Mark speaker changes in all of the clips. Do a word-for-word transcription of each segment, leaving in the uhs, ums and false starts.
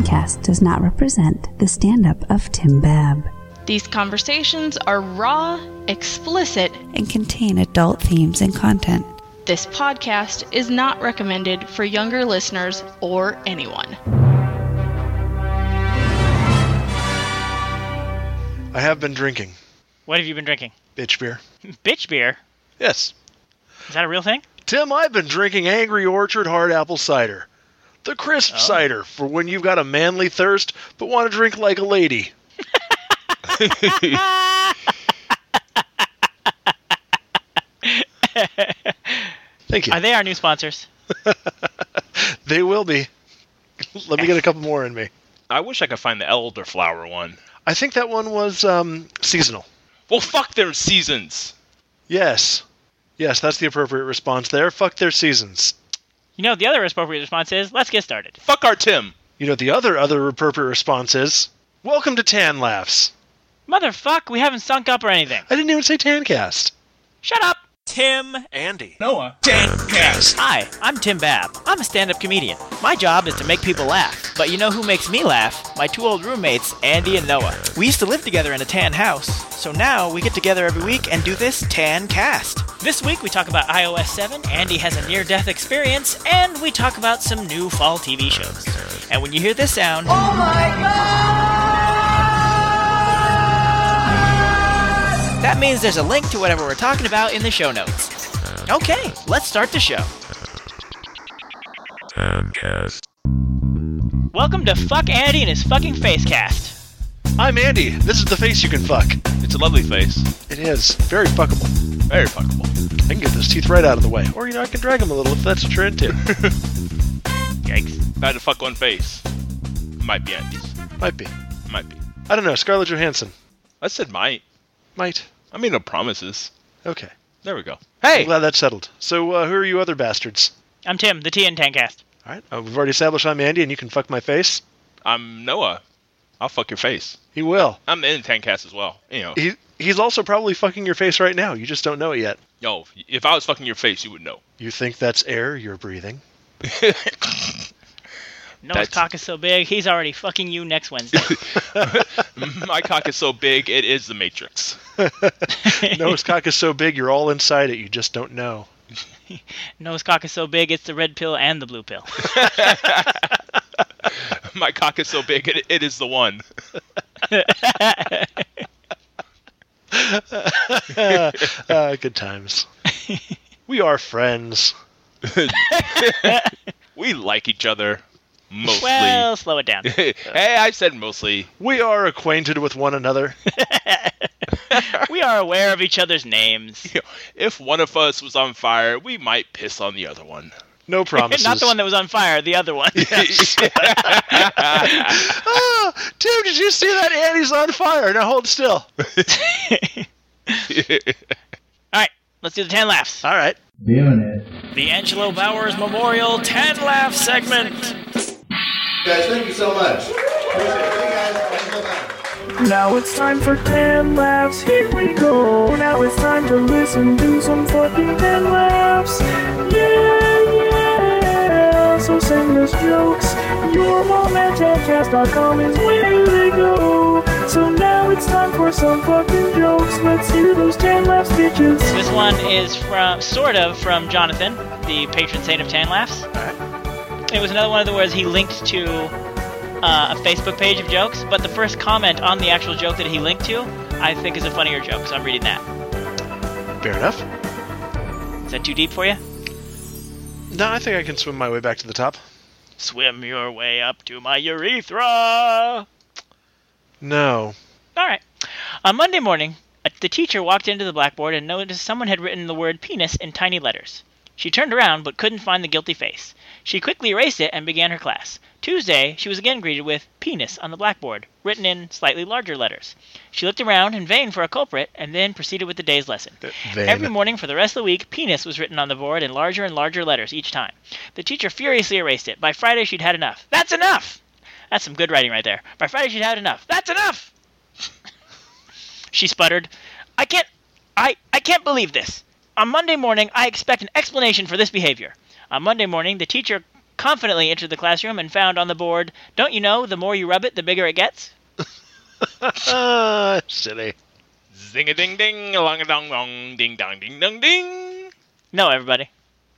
Speaker 1: Tancast does not represent the stand-up of Tim Babb.
Speaker 2: These conversations are raw, explicit,
Speaker 1: and contain adult themes and content.
Speaker 2: This podcast is not recommended for younger listeners or anyone.
Speaker 3: I have been drinking.
Speaker 4: What have you been drinking?
Speaker 3: Bitch beer.
Speaker 4: Bitch beer?
Speaker 3: Yes.
Speaker 4: Is that a real thing?
Speaker 3: Tim, I've been drinking Angry Orchard hard apple cider. The crisp oh. cider for when you've got a manly thirst but want to drink like a lady. Thank you.
Speaker 4: Are they our new sponsors?
Speaker 3: They will be. Let me get a couple more in me.
Speaker 5: I wish I could find the elderflower one.
Speaker 3: I think that one was um, seasonal.
Speaker 5: Well, fuck their seasons.
Speaker 3: Yes. Yes, that's the appropriate response there. Fuck their seasons.
Speaker 4: You know, the other appropriate response is, let's get started.
Speaker 5: Fuck our Tim.
Speaker 3: You know, the other other appropriate response is, welcome to Tan Laughs.
Speaker 4: Motherfuck, we haven't sunk up or anything.
Speaker 3: I didn't even say Tancast.
Speaker 4: Shut up. Tim.
Speaker 3: Andy.
Speaker 6: Noah. Tancast.
Speaker 4: Hi, I'm Tim Babb. I'm a stand-up comedian. My job is to make people laugh. But you know who makes me laugh? My two old roommates, Andy and Noah. We used to live together in a tan house. So now we get together every week and do this Tancast. This week we talk about i O S seven, Andy has a near-death experience, and we talk about some new fall T V shows. And when you hear this sound...
Speaker 7: Oh my God!
Speaker 4: That means there's a link to whatever we're talking about in the show notes. Okay, let's start the show.
Speaker 6: Tancast.
Speaker 4: Welcome to Fuck Andy and his fucking face cast.
Speaker 3: I'm Andy. This is the face you can fuck.
Speaker 5: It's a lovely face.
Speaker 3: It is. Very fuckable.
Speaker 5: Very fuckable.
Speaker 3: I can get those teeth right out of the way. Or, you know, I can drag them a little if that's what you're into.
Speaker 5: Yikes. If I had to fuck one face. Might be Andy's.
Speaker 3: Might be.
Speaker 5: Might be.
Speaker 3: I don't know. Scarlett Johansson.
Speaker 5: I said might.
Speaker 3: Might.
Speaker 5: I mean, no promises.
Speaker 3: Okay.
Speaker 5: There we go. Hey!
Speaker 3: I'm glad that's settled. So, uh, who are you other bastards?
Speaker 4: I'm Tim, the T in Tancast.
Speaker 3: All right. Uh, we've already established I'm Andy, and you can fuck my face.
Speaker 5: I'm Noah. I'll fuck your face.
Speaker 3: He will.
Speaker 5: I'm in Tancast as well. You know.
Speaker 3: He He's also probably fucking your face right now. You just don't know it yet.
Speaker 5: Yo, if I was fucking your face, you would know.
Speaker 3: You think that's air you're breathing?
Speaker 4: Noah's cock is so big, he's already fucking you next Wednesday.
Speaker 5: My cock is so big, it is the Matrix.
Speaker 3: Noah's cock is so big, you're all inside it. You just don't know.
Speaker 4: Noah's cock is so big, it's the red pill and the blue pill.
Speaker 5: My cock is so big, it, it is the one.
Speaker 3: uh, good times. We are friends.
Speaker 5: We like each other. Mostly.
Speaker 4: Well, slow it down.
Speaker 5: Hey, I said mostly.
Speaker 3: We are acquainted with one another.
Speaker 4: We are aware of each other's names.
Speaker 5: If one of us was on fire, we might piss on the other one.
Speaker 3: No promises.
Speaker 4: Not the one that was on fire, the other one.
Speaker 3: Yes. Oh, Tim, did you see that? Andy's on fire. Now hold still.
Speaker 4: All right, let's do the ten laughs.
Speaker 3: All right.
Speaker 6: Doing it.
Speaker 4: The Angelo Bowers Memorial ten laugh segment.
Speaker 8: Guys, thank you so much. Appreciate it. Thank you guys. Thank you so much.
Speaker 9: Now it's time for ten laughs, here we go. Now it's time to listen to some fucking ten laughs. Yeah, yeah. So send us jokes. Your mom at tancast dot com is where they go. So now it's time for some fucking jokes. Let's hear those ten laughs, bitches.
Speaker 4: This one is from, sort of, from Jonathan, the patron saint of ten laughs.
Speaker 3: All right.
Speaker 4: It was another one of the words he linked to uh, a Facebook page of jokes, but the first comment on the actual joke that he linked to, I think is a funnier joke, so I'm reading that.
Speaker 3: Fair enough.
Speaker 4: Is that too deep for you?
Speaker 3: No, I think I can swim my way back to the top.
Speaker 4: Swim your way up to my urethra!
Speaker 3: No.
Speaker 4: All right. On Monday morning, the teacher walked into the blackboard and noticed someone had written the word penis in tiny letters. She turned around but couldn't find the guilty face. She quickly erased it and began her class. Tuesday, she was again greeted with penis on the blackboard, written in slightly larger letters. She looked around in vain for a culprit and then proceeded with the day's lesson.
Speaker 3: Vain.
Speaker 4: Every morning for the rest of the week, penis was written on the board in larger and larger letters each time. The teacher furiously erased it. By Friday, she'd had enough. That's enough! That's some good writing right there. By Friday, she'd had enough. That's enough! She sputtered. I can't... I... I can't believe this. On Monday morning, I expect an explanation for this behavior. On Monday morning, the teacher confidently entered the classroom and found on the board, "Don't you know, the more you rub it, the bigger it gets?"
Speaker 3: Ah, silly.
Speaker 5: Zing-a-ding-ding, along-a-dong-dong, ding-dong-ding-dong-ding.
Speaker 4: No, everybody.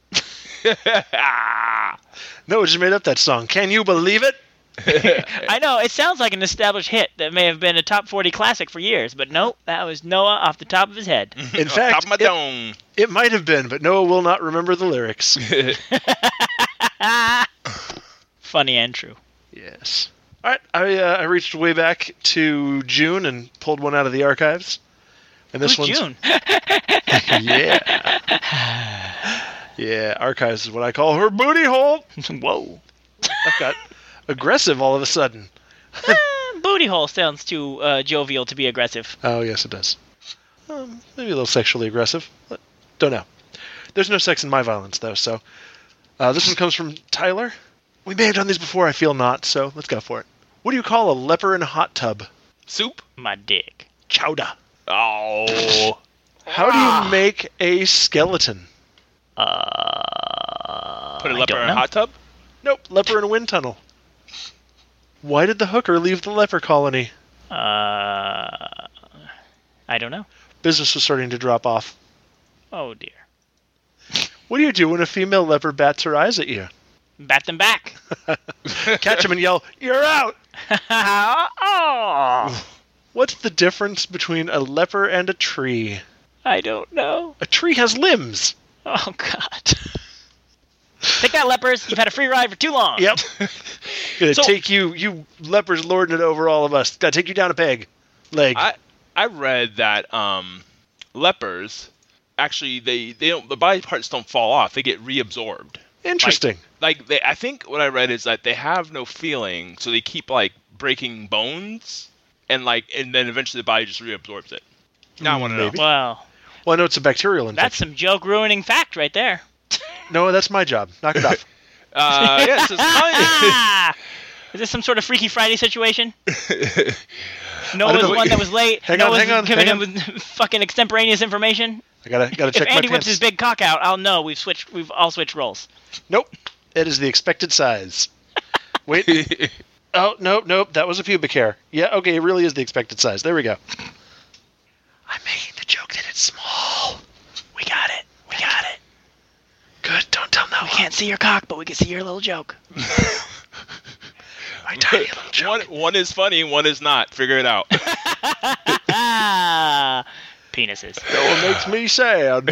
Speaker 3: Noah just made up that song. Can you believe it?
Speaker 4: I know, it sounds like an established hit that may have been a top forty classic for years, but nope, that was Noah off the top of his head.
Speaker 3: In fact,
Speaker 5: top of my
Speaker 3: it,
Speaker 5: dome.
Speaker 3: it might have been, but Noah will not remember the lyrics.
Speaker 4: Funny and true.
Speaker 3: Yes. All right, I uh, I reached way back to June and pulled one out of the archives. And this
Speaker 4: Who's
Speaker 3: one's
Speaker 4: June?
Speaker 3: Yeah. Yeah, archives is what I call her booty hole.
Speaker 4: Whoa.
Speaker 3: I've got aggressive all of a sudden.
Speaker 4: eh, booty hole sounds too uh, jovial to be aggressive.
Speaker 3: Oh, yes, it does. Um, maybe a little sexually aggressive. But don't know. There's no sex in my violence, though, so... Uh, this one comes from Tyler. We may have done these before, I feel not, so let's go for it. What do you call a leper in a hot tub?
Speaker 5: Soup?
Speaker 4: My dick.
Speaker 3: Chowder.
Speaker 5: Oh.
Speaker 3: How do you make a skeleton?
Speaker 4: Uh,
Speaker 5: Put a
Speaker 4: I
Speaker 5: leper
Speaker 4: don't
Speaker 5: in a
Speaker 4: know.
Speaker 5: hot tub?
Speaker 3: Nope, leper in a wind tunnel. Why did the hooker leave the leper colony?
Speaker 4: Uh, I don't know.
Speaker 3: Business was starting to drop off.
Speaker 4: Oh, dear.
Speaker 3: What do you do when a female leper bats her eyes at you?
Speaker 4: Bat them back.
Speaker 3: Catch him and yell, "You're out!"
Speaker 4: Oh,
Speaker 3: What's the difference between a leper and a tree?
Speaker 4: I don't know.
Speaker 3: A tree has limbs.
Speaker 4: Oh, God. Take that, lepers. You've had a free ride for too long.
Speaker 3: Yep. Gonna
Speaker 5: So-
Speaker 3: take you, you lepers lording it over all of us. Gotta take you down a peg. Leg.
Speaker 5: I I read that um, lepers actually they, they don't the body parts don't fall off; they get reabsorbed.
Speaker 3: Interesting.
Speaker 5: Like they, I think what I read is that they have no feeling, so they keep like breaking bones, and like and then eventually the body just reabsorbs it. Now I want to know.
Speaker 3: Maybe.
Speaker 4: Well,
Speaker 3: Well, I know it's a bacterial infection.
Speaker 4: that's some joke-ruining fact right there.
Speaker 3: No, that's my job. Knock it off.
Speaker 5: Uh, yeah, it's just kind
Speaker 4: Is this some sort of Freaky Friday situation?
Speaker 5: of-
Speaker 4: Noah was
Speaker 3: know
Speaker 4: the
Speaker 3: what
Speaker 4: one
Speaker 3: you-
Speaker 4: that was late.
Speaker 3: Hang on,
Speaker 4: Noah's
Speaker 3: hang on,
Speaker 4: giving
Speaker 3: hang
Speaker 4: him with fucking extemporaneous information.
Speaker 3: I gotta gotta
Speaker 4: If
Speaker 3: check my
Speaker 4: Andy whips
Speaker 3: pants.
Speaker 4: his big cock out, I'll know we've switched. We've all switched roles.
Speaker 3: Nope. It is the expected size. Wait. Oh, nope, nope. That was a pubic hair. Yeah, okay, it really is the expected size. There we go. I'm making the joke that it's small.
Speaker 4: We got it. We got it.
Speaker 3: Good, don't tell Noah.
Speaker 4: We can't see your cock, but we can see your little joke.
Speaker 3: My tiny little joke.
Speaker 5: one one is funny, one is not. Figure it out.
Speaker 4: Penises.
Speaker 3: Noah makes me sad.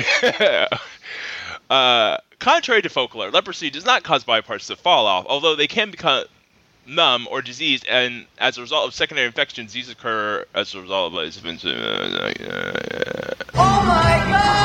Speaker 5: uh, contrary to folklore, leprosy does not cause body parts to fall off, although they can become numb or diseased, and as a result of secondary infections, these occur as a result of. Uh,
Speaker 7: Oh my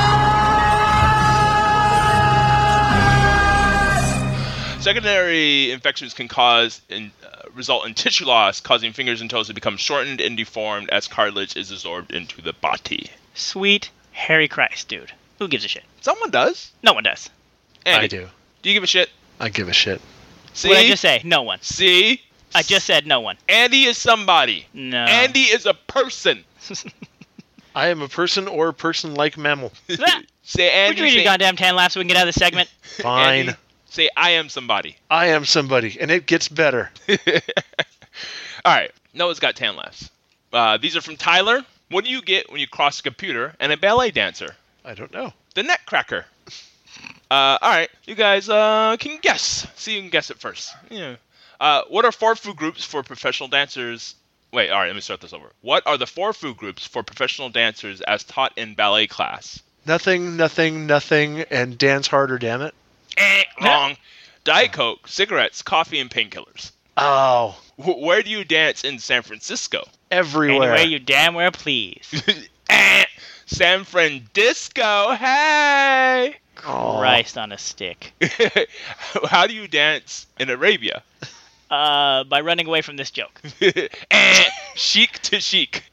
Speaker 7: God!
Speaker 5: secondary infections can cause and uh, result in tissue loss, causing fingers and toes to become shortened and deformed as cartilage is absorbed into the body.
Speaker 4: Sweet Harry Christ, dude. Who gives a shit?
Speaker 5: Someone does.
Speaker 4: No one does.
Speaker 5: Andy,
Speaker 3: I do.
Speaker 5: Do you give a shit?
Speaker 3: I give a shit.
Speaker 5: See?
Speaker 4: What did I just say? No one.
Speaker 5: See?
Speaker 4: I just said no one.
Speaker 5: Andy is somebody.
Speaker 4: No.
Speaker 5: Andy is a person.
Speaker 3: I am a person or a person-like mammal.
Speaker 5: Say Andy.
Speaker 4: Would you read
Speaker 5: say,
Speaker 4: your goddamn tan laugh so we can get out of this segment?
Speaker 3: Fine.
Speaker 5: Andy, say I am somebody.
Speaker 3: I am somebody, and it gets better.
Speaker 5: All right. Noah's got tan laughs. Uh, these are from Tyler. What do you get when you cross a computer and a ballet dancer?
Speaker 3: I don't know.
Speaker 5: The Netcracker. Uh, all right. You guys uh, can guess. See, you can guess it first. Yeah. Uh, what are four food groups for professional dancers? Wait, all right, let me start this over. What are the four food groups for professional dancers as taught in ballet class?
Speaker 3: Nothing, nothing, nothing, and dance harder, damn it.
Speaker 5: Eh, wrong. Diet Coke, cigarettes, coffee, and painkillers.
Speaker 3: Oh,
Speaker 5: W- where do you dance in San Francisco?
Speaker 3: everywhere.
Speaker 4: Anyway, you damn well please.
Speaker 5: Eh, San Francisco, hey!
Speaker 3: Aw.
Speaker 4: Christ on a stick.
Speaker 5: How do you dance in Arabia?
Speaker 4: Uh, by running away from this joke.
Speaker 5: Eh, chic to chic.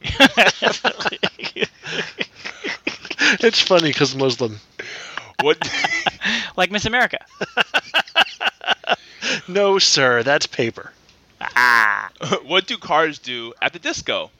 Speaker 3: It's funny because Muslim.
Speaker 5: What?
Speaker 4: Like Miss America.
Speaker 3: No, sir, that's paper.
Speaker 4: Ah.
Speaker 5: What do cars do at the disco?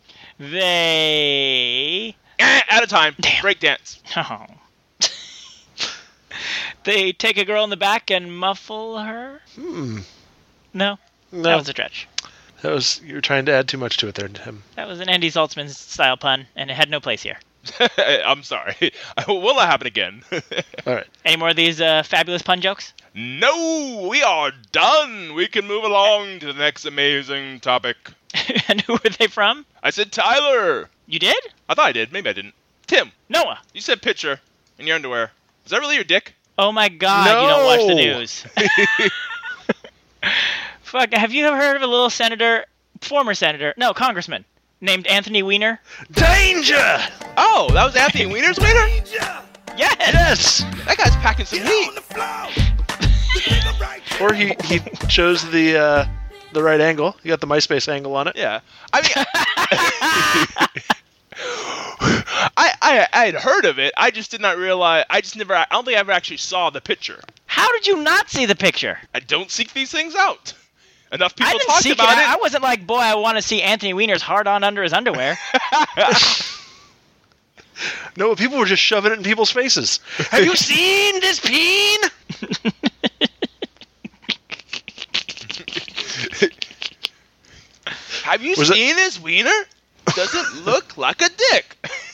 Speaker 4: They...
Speaker 5: Eh, out of time.
Speaker 4: Damn.
Speaker 5: Break dance.
Speaker 4: Oh. They take a girl in the back and muffle her?
Speaker 3: Hmm.
Speaker 4: No?
Speaker 3: No.
Speaker 4: That was a stretch.
Speaker 3: That was, you were trying to add too much to it there, Tim.
Speaker 4: That was an Andy Zaltzman style pun, and it had no place here.
Speaker 5: I'm sorry. Will that happen again?
Speaker 3: All right.
Speaker 4: Any more of these uh, fabulous pun jokes?
Speaker 5: No, we are done. We can move along to the next amazing topic.
Speaker 4: And who were they from?
Speaker 5: I said Tyler.
Speaker 4: You did?
Speaker 5: I thought I did. Maybe I didn't. Tim.
Speaker 4: Noah.
Speaker 5: You said picture in your underwear. Is that really your dick?
Speaker 4: Oh my God!
Speaker 3: No.
Speaker 4: You don't watch the news. Fuck! Have you ever heard of a little senator, former senator, no, congressman, named Anthony Weiner?
Speaker 3: Danger!
Speaker 5: Oh, that was Anthony Weiner's Weiner?
Speaker 4: Yes.
Speaker 3: Yes!
Speaker 5: That guy's packing some heat.
Speaker 3: Or he, he chose the uh, the right angle. He got the MySpace angle on it.
Speaker 5: Yeah. I mean, I, I I had heard of it. I just did not realize. I just never. I don't think I ever actually saw the picture.
Speaker 4: How did you not see the picture?
Speaker 5: I don't seek these things out. Enough people
Speaker 4: I didn't
Speaker 5: talked
Speaker 4: seek
Speaker 5: about
Speaker 4: it.
Speaker 5: it.
Speaker 4: I wasn't like, boy, I want to see Anthony Weiner's hard on under his underwear.
Speaker 3: No, people were just shoving it in people's faces. Have you seen this peen?
Speaker 5: Have you
Speaker 3: Was
Speaker 5: seen this wiener? Does it look like a dick?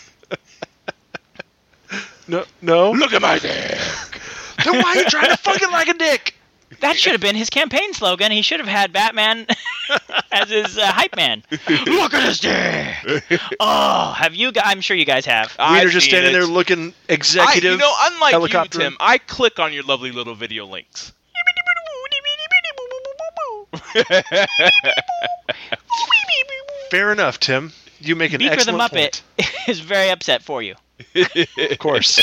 Speaker 3: No, no.
Speaker 5: Look at my dick.
Speaker 3: Then why are you trying to fuck it like a dick?
Speaker 4: That should have been his campaign slogan. He should have had Batman as his uh, hype man. Look at his dick. Oh, have you? I'm sure you guys have.
Speaker 3: Wiener just
Speaker 5: seen
Speaker 3: standing
Speaker 5: it.
Speaker 3: there looking
Speaker 5: I,
Speaker 3: executive.
Speaker 5: you know, unlike
Speaker 3: helicopter.
Speaker 5: you, Tim, I click on your lovely little video links.
Speaker 3: Fair enough, Tim. You make an
Speaker 4: Beaker the
Speaker 3: excellent
Speaker 4: Muppet
Speaker 3: point.
Speaker 4: is very upset for you.
Speaker 3: Of course.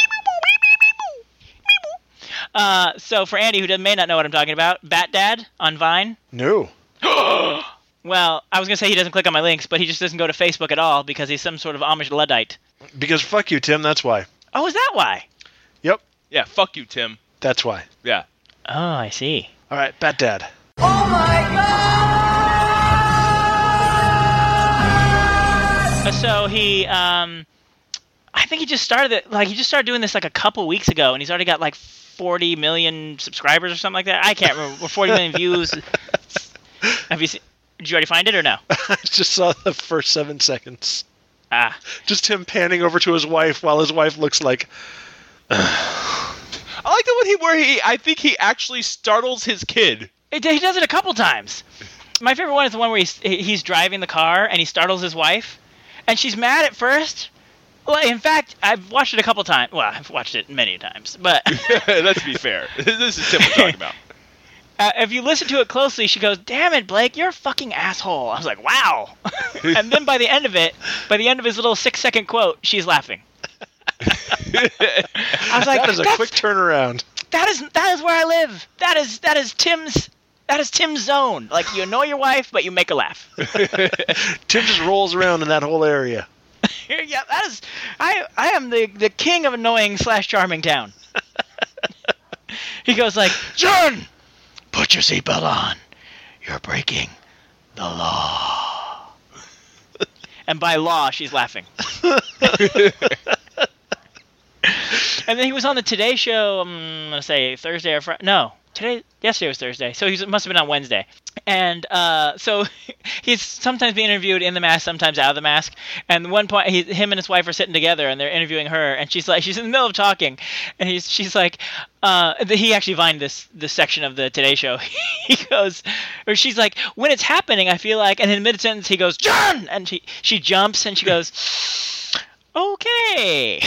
Speaker 4: Uh, so for Andy, who may not know what I'm talking about, Bat Dad on Vine.
Speaker 3: No.
Speaker 4: Well, I was going to say he doesn't click on my links, but he just doesn't go to Facebook at all because he's some sort of Amish Luddite.
Speaker 3: Because fuck you, Tim. That's why.
Speaker 4: Oh, is that why?
Speaker 3: Yep.
Speaker 5: Yeah, fuck you, Tim.
Speaker 3: That's why.
Speaker 5: Yeah.
Speaker 4: Oh, I see.
Speaker 3: All right, Bat Dad.
Speaker 7: Oh my God!
Speaker 4: Uh, So he, um, I think he just started it, like he just started doing this like a couple weeks ago, and he's already got like forty million subscribers or something like that. I can't remember. Or forty million views. Have you seen? Did you already find it or no?
Speaker 3: I just saw the first seven seconds.
Speaker 4: Ah.
Speaker 3: Just him panning over to his wife while his wife looks like.
Speaker 5: I like the one he where he. I think he actually startles his kid.
Speaker 4: It, he does it a couple times. My favorite one is the one where he's he's driving the car and he startles his wife, and she's mad at first. Well, in fact, I've watched it a couple times. Well, I've watched it many times, but
Speaker 5: Let's be fair. This is Tim we're talking about.
Speaker 4: Uh, if you listen to it closely, she goes, "Damn it, Blake, you're a fucking asshole." I was like, "Wow!" And then by the end of it, by the end of his little six-second quote, she's laughing. I was like,
Speaker 3: that is a
Speaker 4: That's,
Speaker 3: quick turnaround.
Speaker 4: That is that is where I live. That is that is Tim's that is Tim's zone. Like you annoy your wife, but you make her laugh.
Speaker 3: Tim just rolls around in that whole area.
Speaker 4: Yeah, that is. I I am the the king of annoying slash charming town. He goes like, "John, put your seatbelt on. You're breaking the law." And by law, she's laughing. And then he was on the Today Show, I'm going to say Thursday or Friday. No, today, yesterday was Thursday. So he must have been on Wednesday. And uh, so he's sometimes being interviewed in the mask, sometimes out of the mask. And at one point, he, him and his wife are sitting together, and they're interviewing her. And she's like, she's in the middle of talking, and he's, she's like, uh, he actually vined this this section of the Today Show. He goes, or she's like, when it's happening, I feel like, and in mid sentence, he goes, "John!" And she she jumps, and she goes, "Okay."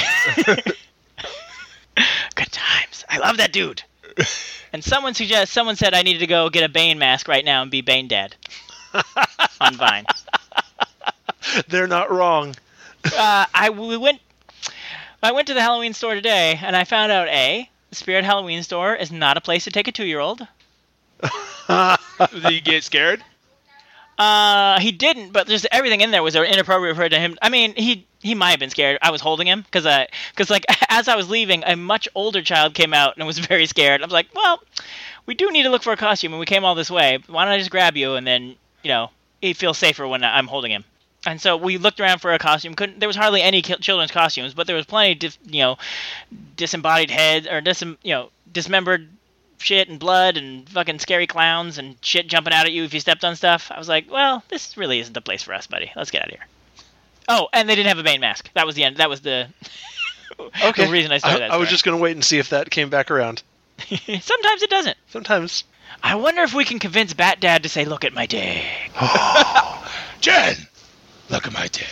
Speaker 4: Good times. I love that dude. And someone suggests, someone said I needed to go get a Bane mask right now and be Bane Dad on Vine.
Speaker 3: They're not wrong.
Speaker 4: Uh, I we went. I went to the Halloween store today, and I found out a the Spirit Halloween store is not a place to take a two-year-old.
Speaker 5: Did you get scared?
Speaker 4: Uh, he didn't, but just everything in there was inappropriate for him. I mean, he he might have been scared. I was holding him because I because like as I was leaving, a much older child came out and was very scared. I was like, well, we do need to look for a costume, and we came all this way. Why don't I just grab you and then you know he feels safer when I'm holding him. And so we looked around for a costume. Couldn't there was hardly any ki- children's costumes, but there was plenty of dis, you know disembodied heads or dis, you know dismembered shit and blood and fucking scary clowns and shit jumping out at you if you stepped on stuff. I was like, well, this really isn't the place for us, buddy. Let's get out of here. Oh, and they didn't have a Bane mask. That was the end. That was the,
Speaker 3: okay.
Speaker 4: the reason I started
Speaker 3: I,
Speaker 4: that.
Speaker 3: I was
Speaker 4: story.
Speaker 3: just going to wait and see if that came back around.
Speaker 4: Sometimes it doesn't.
Speaker 3: Sometimes.
Speaker 4: I wonder if we can convince Bat Dad to say, look at my dick.
Speaker 5: Jen, look at my dick.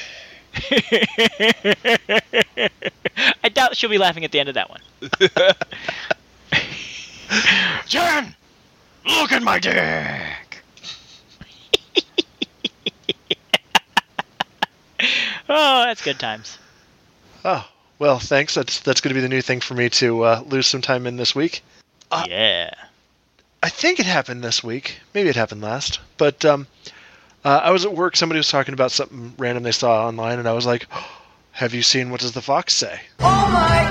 Speaker 4: I doubt she'll be laughing at the end of that one.
Speaker 5: Jen, look at my dick.
Speaker 4: Oh, that's good times.
Speaker 3: Oh, well, thanks. That's that's going to be the new thing for me to uh, lose some time in this week. Uh,
Speaker 4: yeah.
Speaker 3: I think it happened this week. Maybe it happened last. But um, uh, I was at work. Somebody was talking about something random they saw online, and I was like, oh, have you seen What Does the Fox Say?
Speaker 7: Oh my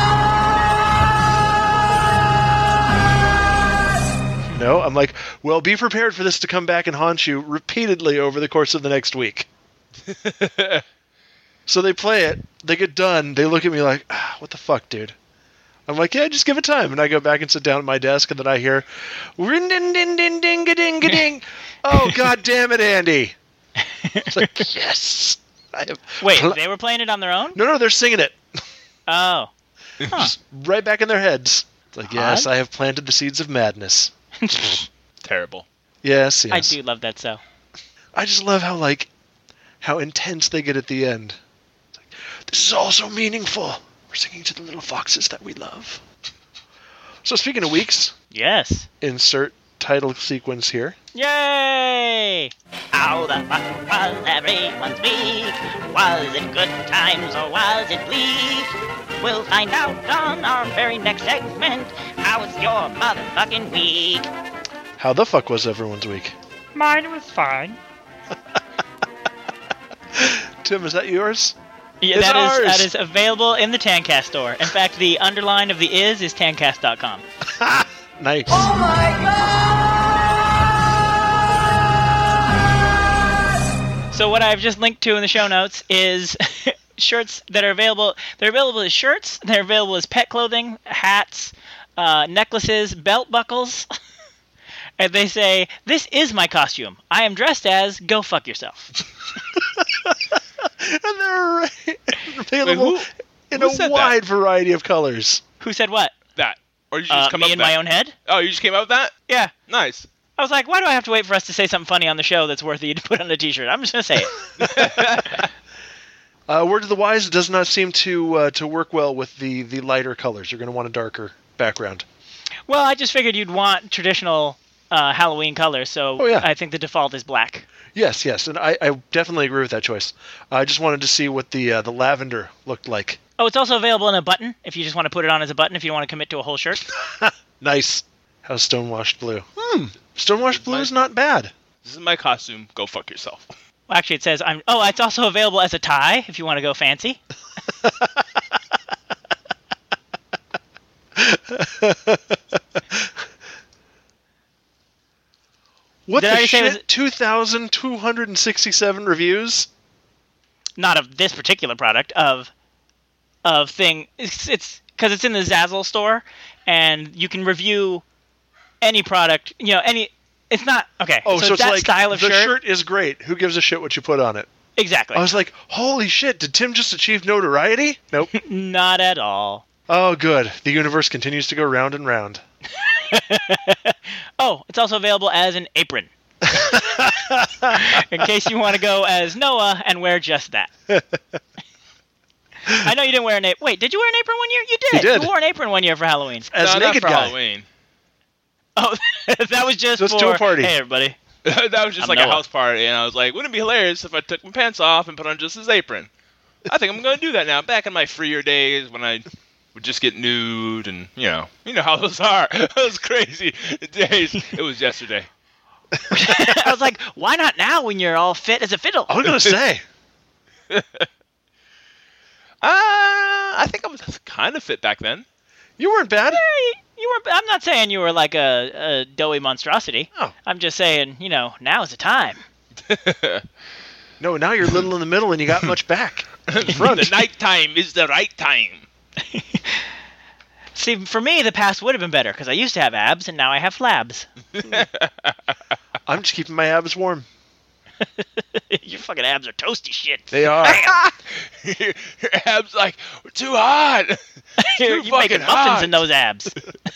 Speaker 7: God!
Speaker 3: No? I'm like, well, be prepared for this to come back and haunt you repeatedly over the course of the next week. So they play it, they get done, they look at me like, ah, what the fuck, dude? I'm like, yeah, just give it time. And I go back and sit down at my desk, and then I hear, rin din din din ding a ding a ding. Oh, god damn it, Andy. It's like, yes. I have
Speaker 4: Wait,
Speaker 3: pl-
Speaker 4: they were playing it on their own?
Speaker 3: No, no, they're singing it.
Speaker 4: Oh. Huh.
Speaker 3: Just right back in their heads. It's like, yes,
Speaker 4: Odd.
Speaker 3: I have planted the seeds of madness.
Speaker 5: Terrible.
Speaker 3: Yes, yes.
Speaker 4: I do love that so.
Speaker 3: I just love how, like, how intense they get at the end. It's like, this is all so meaningful. We're singing to the little foxes that we love. So speaking of weeks,
Speaker 4: Yes.
Speaker 3: insert title sequence here.
Speaker 4: Yay!
Speaker 10: How the fuck was everyone's week? Was it good times or was it bleak? We'll find out on our very next segment. How was your motherfucking week?
Speaker 3: How the fuck was everyone's week?
Speaker 4: Mine was fine.
Speaker 3: Tim, is that yours?
Speaker 4: Yeah,
Speaker 3: It's
Speaker 4: that is
Speaker 3: ours.
Speaker 4: that is available in the Tancast store. In fact, the underline of the is is tancast dot com.
Speaker 3: Nice.
Speaker 7: Oh my God!
Speaker 4: So what I've just linked to in the show notes is shirts that are available. They're available as shirts. They're available as pet clothing, hats, uh, necklaces, belt buckles. And they say, "This is my costume. I am dressed as go fuck yourself."
Speaker 3: And they're available
Speaker 5: Wait, who-
Speaker 3: in
Speaker 5: who
Speaker 3: a
Speaker 5: said
Speaker 3: wide variety of colors.
Speaker 4: Who said what?
Speaker 5: That. Or you just
Speaker 4: Uh,
Speaker 5: come
Speaker 4: me
Speaker 5: up
Speaker 4: in
Speaker 5: with
Speaker 4: my
Speaker 5: that?
Speaker 4: own head?
Speaker 5: Oh, you just came up with that?
Speaker 4: Yeah.
Speaker 5: Nice.
Speaker 4: I was like, why do I have to wait for us to say something funny on the show that's worthy to put on a t-shirt? I'm just going to say it.
Speaker 3: Uh, Word of the Wise does not seem to uh, to work well with the, the lighter colors. You're going to want a darker background.
Speaker 4: Well, I just figured you'd want traditional uh, Halloween colors, so
Speaker 3: Oh, yeah.
Speaker 4: I think the default is black.
Speaker 3: Yes, yes, and I, I definitely agree with that choice. I just wanted to see what the uh, the lavender looked like.
Speaker 4: Oh, it's also available in a button if you just want to put it on as a button if you don't want to commit to a whole shirt.
Speaker 3: Nice. How's Stonewashed Blue? Hmm. Stonewashed Blue
Speaker 5: My-
Speaker 3: is not bad.
Speaker 5: This is my costume. Go fuck yourself.
Speaker 4: Well, actually, it says I'm. Oh, it's also available as a tie if you want to go fancy.
Speaker 3: What
Speaker 4: Did I
Speaker 3: the
Speaker 4: already say it
Speaker 3: shit?
Speaker 4: was-
Speaker 3: two thousand two hundred sixty-seven reviews?
Speaker 4: Not of this particular product, of of thing. It's it's because it's in the Zazzle store, and you can review any product. You know, any. It's not okay.
Speaker 3: Oh, so,
Speaker 4: so,
Speaker 3: it's
Speaker 4: that
Speaker 3: like
Speaker 4: style of
Speaker 3: the
Speaker 4: shirt.
Speaker 3: shirt is great. Who gives a shit what you put on it?
Speaker 4: Exactly.
Speaker 3: I was like, holy shit, did Tim just achieve notoriety? Nope.
Speaker 4: Not at all.
Speaker 3: Oh, good. The universe continues to go round and round.
Speaker 4: Oh, it's also available as an apron. In case you want to go as Noah and wear just that. I know you didn't wear an apron. Wait, did you wear an apron one year? You did.
Speaker 3: He did.
Speaker 4: You wore an apron one year for Halloween.
Speaker 3: As
Speaker 5: no,
Speaker 3: a
Speaker 5: not
Speaker 3: naked
Speaker 5: for
Speaker 3: guy.
Speaker 5: Halloween.
Speaker 4: Oh, that was just
Speaker 3: Just
Speaker 4: for...
Speaker 3: to a party.
Speaker 4: Hey, everybody.
Speaker 5: That was just
Speaker 4: I'm
Speaker 5: like a
Speaker 4: Noah.
Speaker 5: house party, and I was like, wouldn't it be hilarious if I took my pants off and put on just his apron? I think I'm going to do that now. Back in my freer days when I would just get nude and, you know, you know how those are. Those crazy days. It was yesterday.
Speaker 4: I was like, why not now when you're all fit as a fiddle?
Speaker 3: I was going to say.
Speaker 5: Uh, I think I was kind of fit back then.
Speaker 3: You weren't bad.
Speaker 4: Hey, you were. I'm not saying you were like a, a doughy monstrosity.
Speaker 3: Oh.
Speaker 4: I'm just saying, you know, now is the time.
Speaker 3: No, now you're little in the middle and you got much back.
Speaker 5: The nighttime is the right time.
Speaker 4: See, for me, the past would have been better because I used to have abs and now I have flabs.
Speaker 3: I'm just keeping my abs warm.
Speaker 4: Your fucking abs are toasty shit.
Speaker 3: They are.
Speaker 5: Your abs like we're too hot. Too
Speaker 4: You're
Speaker 5: fucking
Speaker 4: making
Speaker 5: hot.
Speaker 4: muffins in those abs.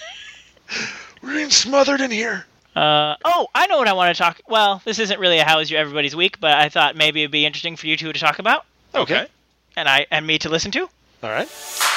Speaker 3: We're getting smothered in here.
Speaker 4: Uh, oh, I know what I want to talk. Well, this isn't really a how is your everybody's week, but I thought maybe it'd be interesting for you two to talk about.
Speaker 5: Okay.
Speaker 4: And I and me to listen to.
Speaker 3: All right.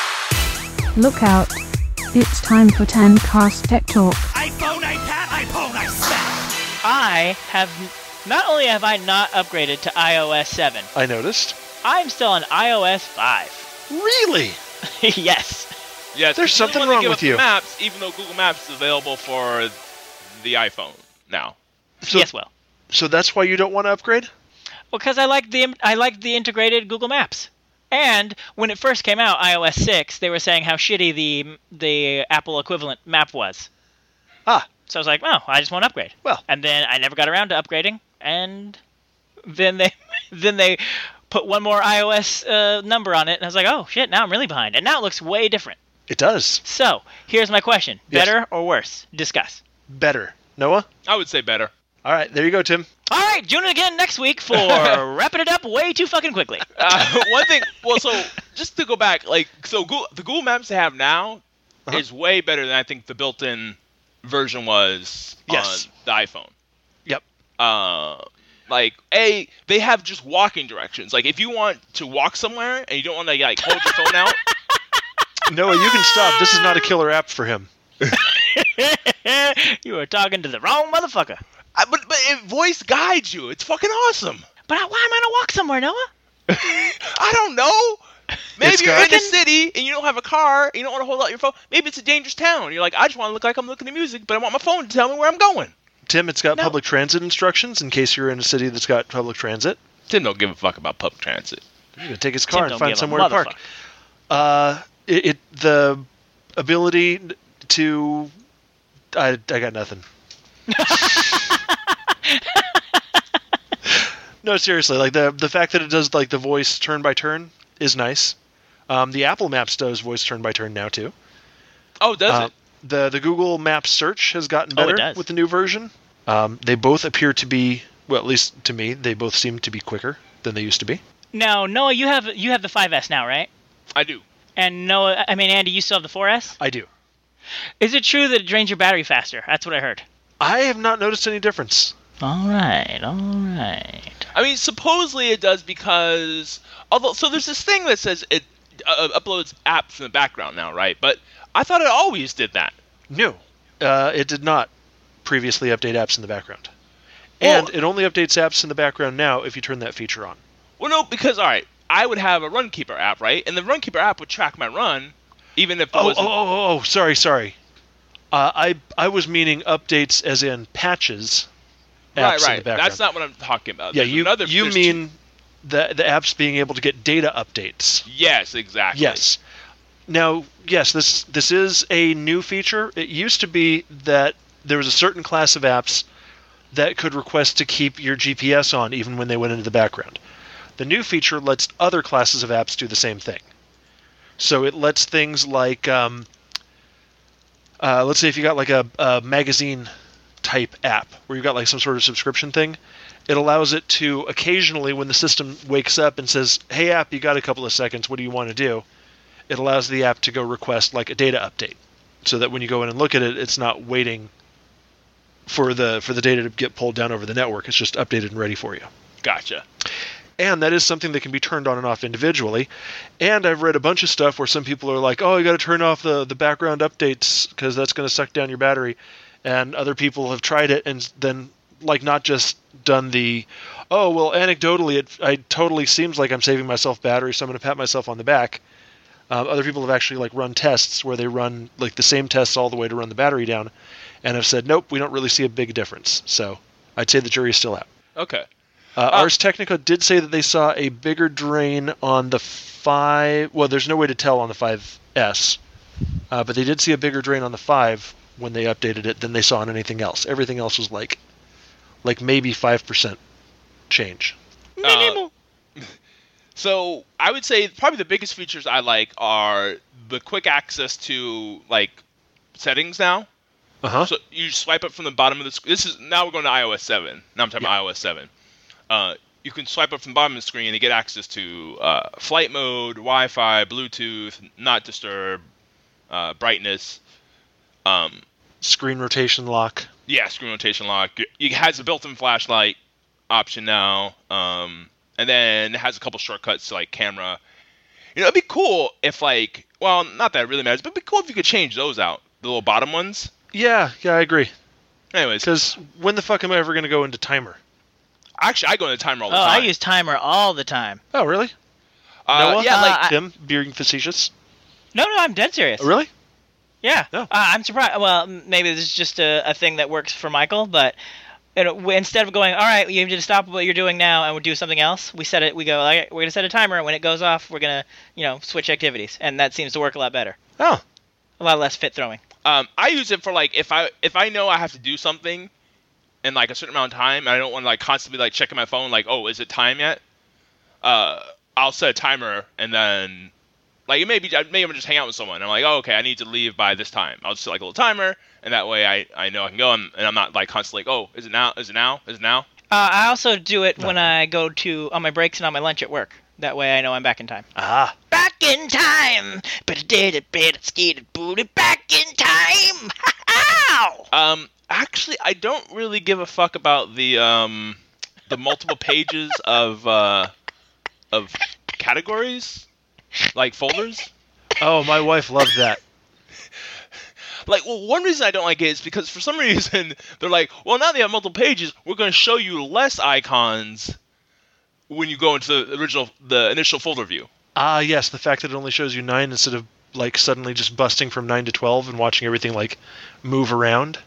Speaker 1: Look out. It's time for Tancast Tech Talk.
Speaker 4: iPhone, iPad, iPhone, iPad. I have, not only have I not upgraded to i O S seven,
Speaker 3: I noticed.
Speaker 4: I'm still on i O S five.
Speaker 3: Really?
Speaker 5: Yes.
Speaker 4: Yes.
Speaker 5: There's
Speaker 3: There's something
Speaker 5: really
Speaker 3: wrong
Speaker 5: give
Speaker 3: with
Speaker 5: up the
Speaker 3: you.
Speaker 5: Maps, even though Google Maps is available for the iPhone now.
Speaker 3: So,
Speaker 4: yes, well.
Speaker 3: So that's why you don't want to upgrade?
Speaker 4: Well, because I like the I like the integrated Google Maps. And when it first came out, i O S six, they were saying how shitty the the Apple equivalent map was.
Speaker 3: Ah.
Speaker 4: So I was like, oh, I just want to upgrade.
Speaker 3: Well.
Speaker 4: And then I never got around to upgrading, and then they then they put one more iOS uh, number on it, and I was like, oh shit, now I'm really behind. And now it looks way different.
Speaker 3: It does.
Speaker 4: So here's my question:
Speaker 3: Yes.
Speaker 4: better or worse? Discuss.
Speaker 3: Better. Noah?
Speaker 5: I would say better.
Speaker 3: All right, there you go, Tim.
Speaker 4: All right, tune in again next week for wrapping it up way too fucking quickly.
Speaker 5: Uh, one thing, well, so just to go back, like, so Google, the Google Maps they have now
Speaker 3: Uh-huh.
Speaker 5: is way better than I think the built-in version was
Speaker 3: Yes.
Speaker 5: on the iPhone.
Speaker 3: Yep.
Speaker 5: Uh, like, A, they have just walking directions. Like, if you want to walk somewhere and you don't want to, like, hold your phone out.
Speaker 3: Noah, you can stop. This is not a killer app for him.
Speaker 4: You are talking to the wrong motherfucker.
Speaker 5: I, but, but it voice guides you. It's fucking awesome.
Speaker 4: But why am I gonna walk somewhere, Noah?
Speaker 5: I don't know. Maybe
Speaker 3: It's
Speaker 5: you're
Speaker 3: got-
Speaker 5: in a city and you don't have a car and you don't want to hold out your phone. Maybe it's a dangerous town. You're like, I just want to look like I'm looking at music, but I want my phone to tell me where I'm going.
Speaker 3: Tim, it's got
Speaker 4: No.
Speaker 3: public transit instructions in case you're in a city that's got public transit.
Speaker 5: Tim don't give a fuck about public transit.
Speaker 3: You're going to take his
Speaker 4: Tim
Speaker 3: car and
Speaker 4: don't
Speaker 3: find
Speaker 4: give a
Speaker 3: somewhere to park.
Speaker 4: motherfucker.
Speaker 3: Uh, it, it the ability to... I, I got nothing. No, seriously, like the the fact that it does like the voice turn by turn is nice. Um, the Apple Maps does voice turn by turn now too.
Speaker 5: Oh, does
Speaker 3: Uh,
Speaker 5: it?
Speaker 3: The the Google Maps search has gotten
Speaker 4: Oh, it
Speaker 3: better
Speaker 4: does.
Speaker 3: with the new version. Um, they both appear to be, well, at least to me, they both seem to be quicker than they used to be.
Speaker 4: Now, Noah, you have you have the five S now, right?
Speaker 5: I do.
Speaker 4: And Noah, I mean Andy, you still have the four S.
Speaker 3: I do.
Speaker 4: Is it true that it drains your battery faster? That's what I heard.
Speaker 3: I have not noticed any difference.
Speaker 4: All right, all right.
Speaker 5: I mean, supposedly it does because, although, so there's this thing that says it uh, uploads apps in the background now, right? But I thought it always did that.
Speaker 3: No, uh, it did not previously update apps in the background.
Speaker 5: Well-
Speaker 3: And it only updates apps in the background now if you turn that feature on.
Speaker 5: Well, no, because, all right, I would have a Runkeeper app, right? And the Runkeeper app would track my run, even if it
Speaker 3: Oh, oh,
Speaker 5: wasn't...
Speaker 3: oh, oh, oh, sorry, sorry. Uh, I I was meaning updates as in patches. Apps
Speaker 5: right,
Speaker 3: in the
Speaker 5: right.
Speaker 3: background.
Speaker 5: That's not what I'm talking about.
Speaker 3: Yeah,
Speaker 5: There's
Speaker 3: you
Speaker 5: another,
Speaker 3: you
Speaker 5: there's
Speaker 3: mean the the apps being able to get data updates.
Speaker 5: two- Yes, exactly.
Speaker 3: Yes. Now, yes, this this is a new feature. It used to be that there was a certain class of apps that could request to keep your G P S on even when they went into the background. The new feature lets other classes of apps do the same thing. So it lets things like, um, uh, let's say if you got like a, a magazine type app where you've got like some sort of subscription thing, it allows it to occasionally, when the system wakes up and says, hey app, you got a couple of seconds, what do you want to do? It allows the app to go request like a data update, so that when you go in and look at it, it's not waiting for the for the data to get pulled down over the network. It's just updated and ready for you.
Speaker 5: Gotcha.
Speaker 3: And that is something that can be turned on and off individually. And I've read a bunch of stuff where some people are like, oh, you got to turn off the, the background updates because that's going to suck down your battery. And other people have tried it and then like not just done the, oh, well, anecdotally, it I totally seems like I'm saving myself battery, so I'm going to pat myself on the back. Um, other people have actually like run tests where they run like the same tests all the way to run the battery down and have said, nope, we don't really see a big difference. So I'd say the jury's still out.
Speaker 5: Okay.
Speaker 3: Uh,
Speaker 5: Uh,
Speaker 3: Ars Technica did say that they saw a bigger drain on the five. Well, there's no way to tell on the five S, uh, but they did see a bigger drain on the five when they updated it than they saw on anything else. Everything else was like, like maybe five percent change.
Speaker 5: Uh, so I would say probably the biggest features I like are the quick access to like settings now.
Speaker 3: Uh-huh.
Speaker 5: So you swipe up from the bottom of the screen. This is now we're going to iOS seven. Now I'm talking
Speaker 3: Yeah.
Speaker 5: about iOS seven. Uh, you can swipe up from the bottom of the screen and get access to uh, flight mode, Wi-Fi, Bluetooth, not disturb, uh, brightness. Um,
Speaker 3: Screen rotation lock.
Speaker 5: Yeah, screen rotation lock. It has a built-in flashlight option now, um, and then it has a couple shortcuts to like camera. You know, it'd be cool if like, well, not that it really matters, but it'd be cool if you could change those out, the little bottom ones.
Speaker 3: Yeah, yeah, I agree.
Speaker 5: Anyways,
Speaker 3: Because when the fuck am I ever going to go into timer?
Speaker 5: actually, I go into timer all
Speaker 4: Oh,
Speaker 5: the
Speaker 4: I
Speaker 5: time.
Speaker 4: use timer all the time.
Speaker 3: Oh, really?
Speaker 5: uh,
Speaker 3: Noah?
Speaker 5: yeah,
Speaker 4: Uh,
Speaker 5: like
Speaker 4: I-
Speaker 3: Tim, being facetious?
Speaker 4: No, no, I'm dead serious.
Speaker 3: Oh, really?
Speaker 4: Yeah.
Speaker 3: No.
Speaker 4: Uh, I'm surprised. Well, m- maybe this is just a, a thing that works for Michael, but you know, w- instead of going, all right, you need to stop what you're doing now and we'll do something else, we set it. We go, all right, we're gonna set a timer. When it goes off, we're gonna, you know, switch activities, and that seems to work a lot better.
Speaker 3: Oh,
Speaker 4: A lot less fit throwing.
Speaker 5: Um, I use it for like if I if I know I have to do something in like a certain amount of time, and I don't want to like constantly like checking my phone, like, oh, is it time yet? Uh, I'll set a timer, and then like it may be maybe I'm just hang out with someone. I'm like, oh, okay, I need to leave by this time. I'll just set like a little timer, and that way I, I know I can go, and, and I'm not like constantly like, oh, is it now? Is it now? Is it now?
Speaker 4: Uh, I also do it when I go to on my breaks and on my lunch at work. That way I know I'm back in time.
Speaker 3: ah.
Speaker 4: Back in time. But did it, but it, skated, booty, back in time. Ow!
Speaker 5: Um, actually, I don't really give a fuck about the um the multiple pages of uh of categories, like folders.
Speaker 3: Oh, my wife loved that.
Speaker 5: Like, well, one reason I don't like it is because for some reason they're like, well, now they have multiple pages, we're going to show you less icons when you go into the original, the initial folder view.
Speaker 3: Ah, yes, the fact that it only shows you nine instead of like suddenly just busting from nine to twelve and watching everything like move around.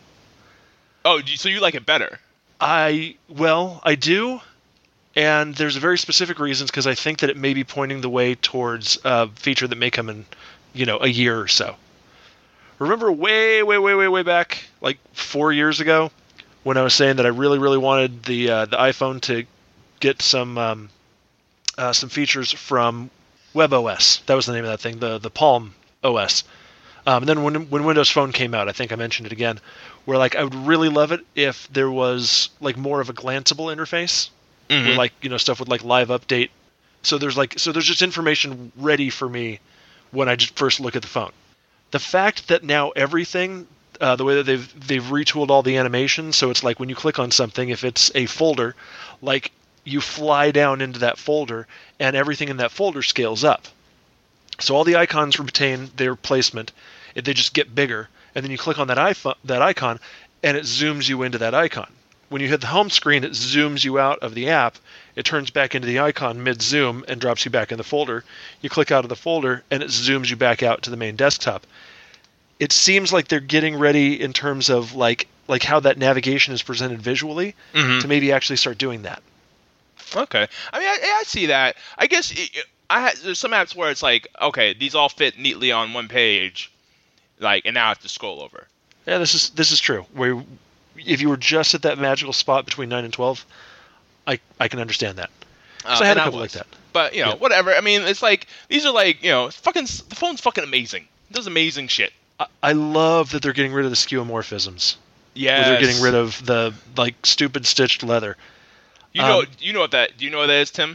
Speaker 5: Oh, do you- so you like it better?
Speaker 3: I well, I do, and there's very specific reasons because I think that it may be pointing the way towards a feature that may come in, you know, a year or so. Remember way, way, way, way, way back, like four years ago, when I was saying that I really, really wanted the uh, the iPhone to get some um, uh, some features from WebOS. That was the name of that thing, the the Palm O S. Um, and then when when Windows Phone came out, I think I mentioned it again, where like I would really love it if there was like more of a glanceable interface,
Speaker 5: Mm-hmm.
Speaker 3: where like you know stuff would like live update. So there's like so there's just information ready for me when I just first look at the phone. The fact that now everything, uh, the way that they've they've retooled all the animations, so it's like when you click on something, if it's a folder, like you fly down into that folder, and everything in that folder scales up. So all the icons retain their placement, if they just get bigger, and then you click on that iPhone, that icon, and it zooms you into that icon. When you hit the home screen, it zooms you out of the app. It turns back into the icon mid-zoom and drops you back in the folder. You click out of the folder, and it zooms you back out to the main desktop. It seems like they're getting ready in terms of like like how that navigation is presented visually
Speaker 5: Mhm.
Speaker 3: to maybe actually start doing that.
Speaker 5: Okay. I mean, I, I see that. I guess it, it- I ha- there's some apps where it's like, okay, these all fit neatly on one page, like, and now I have to scroll over.
Speaker 3: Yeah, this is this is true. Where if you were just at that magical spot between nine and twelve, I I can understand that.
Speaker 5: Uh,
Speaker 3: So I had
Speaker 5: and
Speaker 3: a couple
Speaker 5: was.
Speaker 3: like that.
Speaker 5: But you know,
Speaker 3: Yeah.
Speaker 5: whatever. I mean, it's like these are like you know, it's fucking the phone's fucking amazing. It does amazing shit.
Speaker 3: I, I love that they're getting rid of the skeuomorphisms.
Speaker 5: Yeah.
Speaker 3: Where they're getting rid of the like stupid stitched leather.
Speaker 5: You know,
Speaker 3: um,
Speaker 5: you know what that? Do you know what that is, Tim?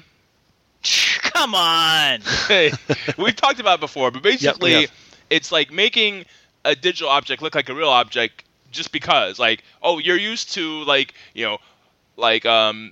Speaker 4: Come on.
Speaker 5: Hey, we've talked about it before, but basically,
Speaker 3: we have.
Speaker 5: it's like making a digital object look like a real object just because, like, oh, you're used to like, you know, like, um,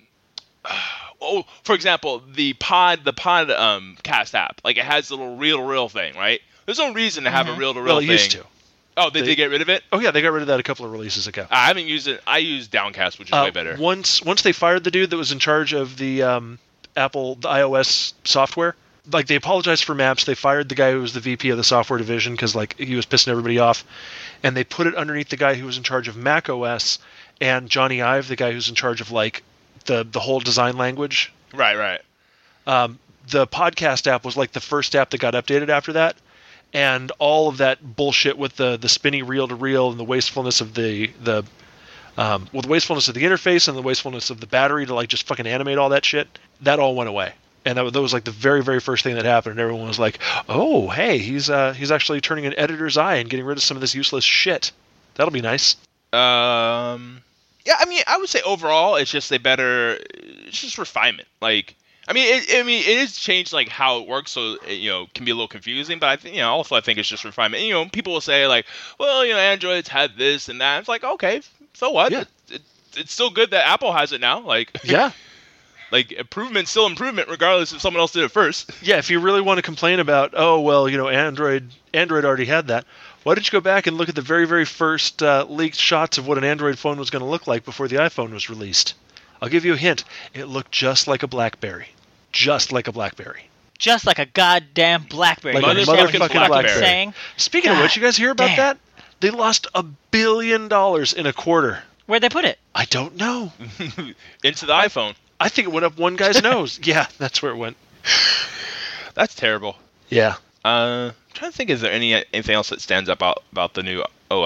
Speaker 5: oh, for example, the pod, the pod, um, cast app, like it has a little reel-to-reel thing, right? There's no reason to have
Speaker 4: Mhm.
Speaker 5: a reel-to-reel
Speaker 3: Well, it
Speaker 5: thing.
Speaker 3: used to.
Speaker 5: Oh, did they,
Speaker 3: They-
Speaker 5: get rid of it?
Speaker 3: Oh yeah, they got rid of that a couple of releases ago.
Speaker 5: I haven't used it. I use Downcast, which is
Speaker 3: Uh,
Speaker 5: way better.
Speaker 3: Once once they fired the dude that was in charge of the um, Apple the iOS software, like they apologized for Maps. They fired the guy who was the V P of the software division because like he was pissing everybody off, and they put it underneath the guy who was in charge of Mac O S and Johnny Ive, the guy who's in charge of like the the whole design language.
Speaker 5: Right, right.
Speaker 3: Um, the podcast app was like the first app that got updated after that, and all of that bullshit with the the spinny reel to reel and the wastefulness of the the Um, well, the wastefulness of the interface and the wastefulness of the battery to like just fucking animate all that shit, that all went away. And that was, that was like the very, very first thing that happened. And everyone was like, oh, hey, he's uh, he's actually turning an editor's eye and getting rid of some of this useless shit. That'll be nice.
Speaker 5: Um, yeah, I mean, I would say overall, it's just a better, it's just refinement. Like, I mean, it, I mean, it is changed like how it works, so it, you know, can be a little confusing. But I think, you know, also I think it's just refinement. You know, people will say like, well, you know, Android's had this and that. It's like, okay, so what?
Speaker 3: Yeah.
Speaker 5: It, it, it's still good that Apple has it now. Like,
Speaker 3: yeah.
Speaker 5: Like, improvement's still improvement, regardless if someone else did it first.
Speaker 3: Yeah, if you really want to complain about, oh, well, you know, Android Android already had that, why don't you go back and look at the very, very first uh, leaked shots of what an Android phone was going to look like before the iPhone was released? I'll give you a hint. It looked just like a BlackBerry. Just like a BlackBerry.
Speaker 4: Just like a goddamn BlackBerry.
Speaker 3: Like
Speaker 5: a
Speaker 4: You understand what
Speaker 5: motherfucking
Speaker 4: he's fucking
Speaker 5: BlackBerry.
Speaker 4: saying?
Speaker 3: Speaking of
Speaker 4: God
Speaker 3: which, you guys hear about
Speaker 4: damn.
Speaker 3: that? They lost a billion dollars in a quarter.
Speaker 4: Where'd they put it?
Speaker 3: I don't know.
Speaker 5: Into the iPhone.
Speaker 3: I think it went up one guy's nose. Yeah, that's where it went.
Speaker 5: That's terrible.
Speaker 3: Yeah.
Speaker 5: Uh, I'm trying to think, is there any anything else that stands up about, about the new O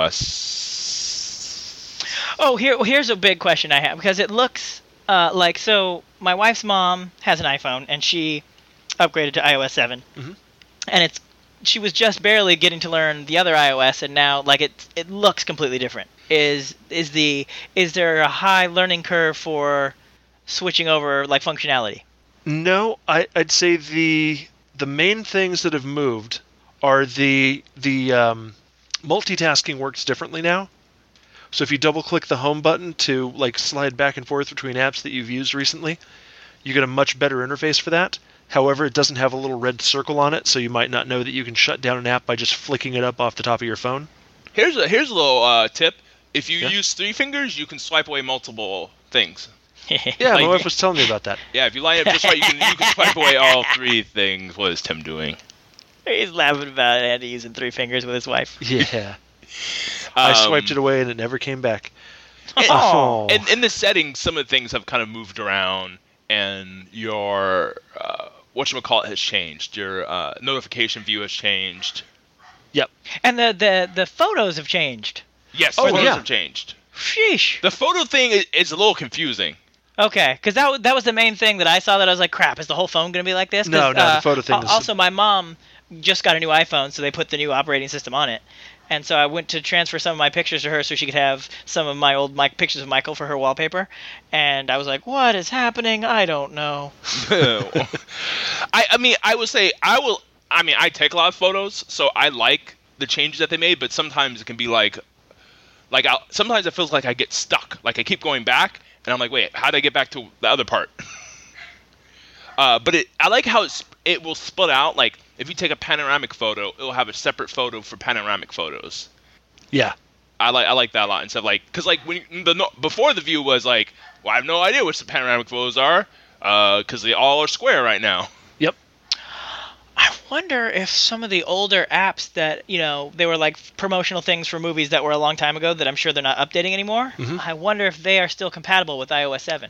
Speaker 5: S?
Speaker 4: Oh, here, here's a big question I have, because it looks uh, like, so my wife's mom has an iPhone, and she upgraded to i O S seven,
Speaker 3: Mhm.
Speaker 4: and it's she was just barely getting to learn the other iOS, and now like it it looks completely different. Is is the is there a high learning curve for switching over like functionality?
Speaker 3: No, I, I'd say the the main things that have moved are the the um, multitasking works differently now. So if you double click the home button to like slide back and forth between apps that you've used recently, you get a much better interface for that. However, it doesn't have a little red circle on it, so you might not know that you can shut down an app by just flicking it up off the top of your phone.
Speaker 5: Here's a here's a little uh, tip. If you
Speaker 3: Yeah.
Speaker 5: use three fingers, you can swipe away multiple things.
Speaker 3: Yeah, my
Speaker 5: Like-
Speaker 3: wife was telling me about that.
Speaker 5: Yeah, if you line up just right, you can you can swipe away all three things. What is Tim doing?
Speaker 4: He's laughing about Andy using three fingers with his wife.
Speaker 3: Yeah. I
Speaker 5: Um,
Speaker 3: swiped it away and it never came back.
Speaker 5: And,
Speaker 3: Oh.
Speaker 5: and in the settings, some of the things have kind of moved around, and your uh, whatchamacallit has changed. Your uh, notification view has changed.
Speaker 3: Yep.
Speaker 4: And the, the, the photos have changed.
Speaker 5: Yes,
Speaker 3: Oh,
Speaker 5: photos
Speaker 3: yeah.
Speaker 5: have changed.
Speaker 4: Sheesh.
Speaker 5: The photo thing is, is a little confusing.
Speaker 4: Okay, because that, w- that was the main thing that I saw that I was like, crap, is the whole phone going to be like this? 'Cause,
Speaker 3: No, no, the
Speaker 4: uh,
Speaker 3: photo thing
Speaker 4: al-
Speaker 3: is-
Speaker 4: Also, my mom just got a new iPhone, so they put the new operating system on it. And so I went to transfer some of my pictures to her so she could have some of my old mi- pictures of Michael for her wallpaper. And I was like, what is happening? I don't know.
Speaker 5: I, I mean, I would say I will. I mean, I take a lot of photos, so I like the changes that they made. But sometimes it can be like, like I'll, sometimes it feels like I get stuck. Like I keep going back, and I'm like, wait, how did I get back to the other part? uh, but it, I like how it's, it will split out. Like if you take a panoramic photo, it will have a separate photo for panoramic photos.
Speaker 3: Yeah.
Speaker 5: I like I like that a lot instead of like because like when you, the no, before the view was like, well, I have no idea which the panoramic photos are because they all are square right now.
Speaker 3: Yep.
Speaker 4: I wonder if some of the older apps that, you know, they were like promotional things for movies that were a long time ago that I'm sure they're not updating anymore.
Speaker 3: Mhm.
Speaker 4: I wonder if they are still compatible with i O S seven.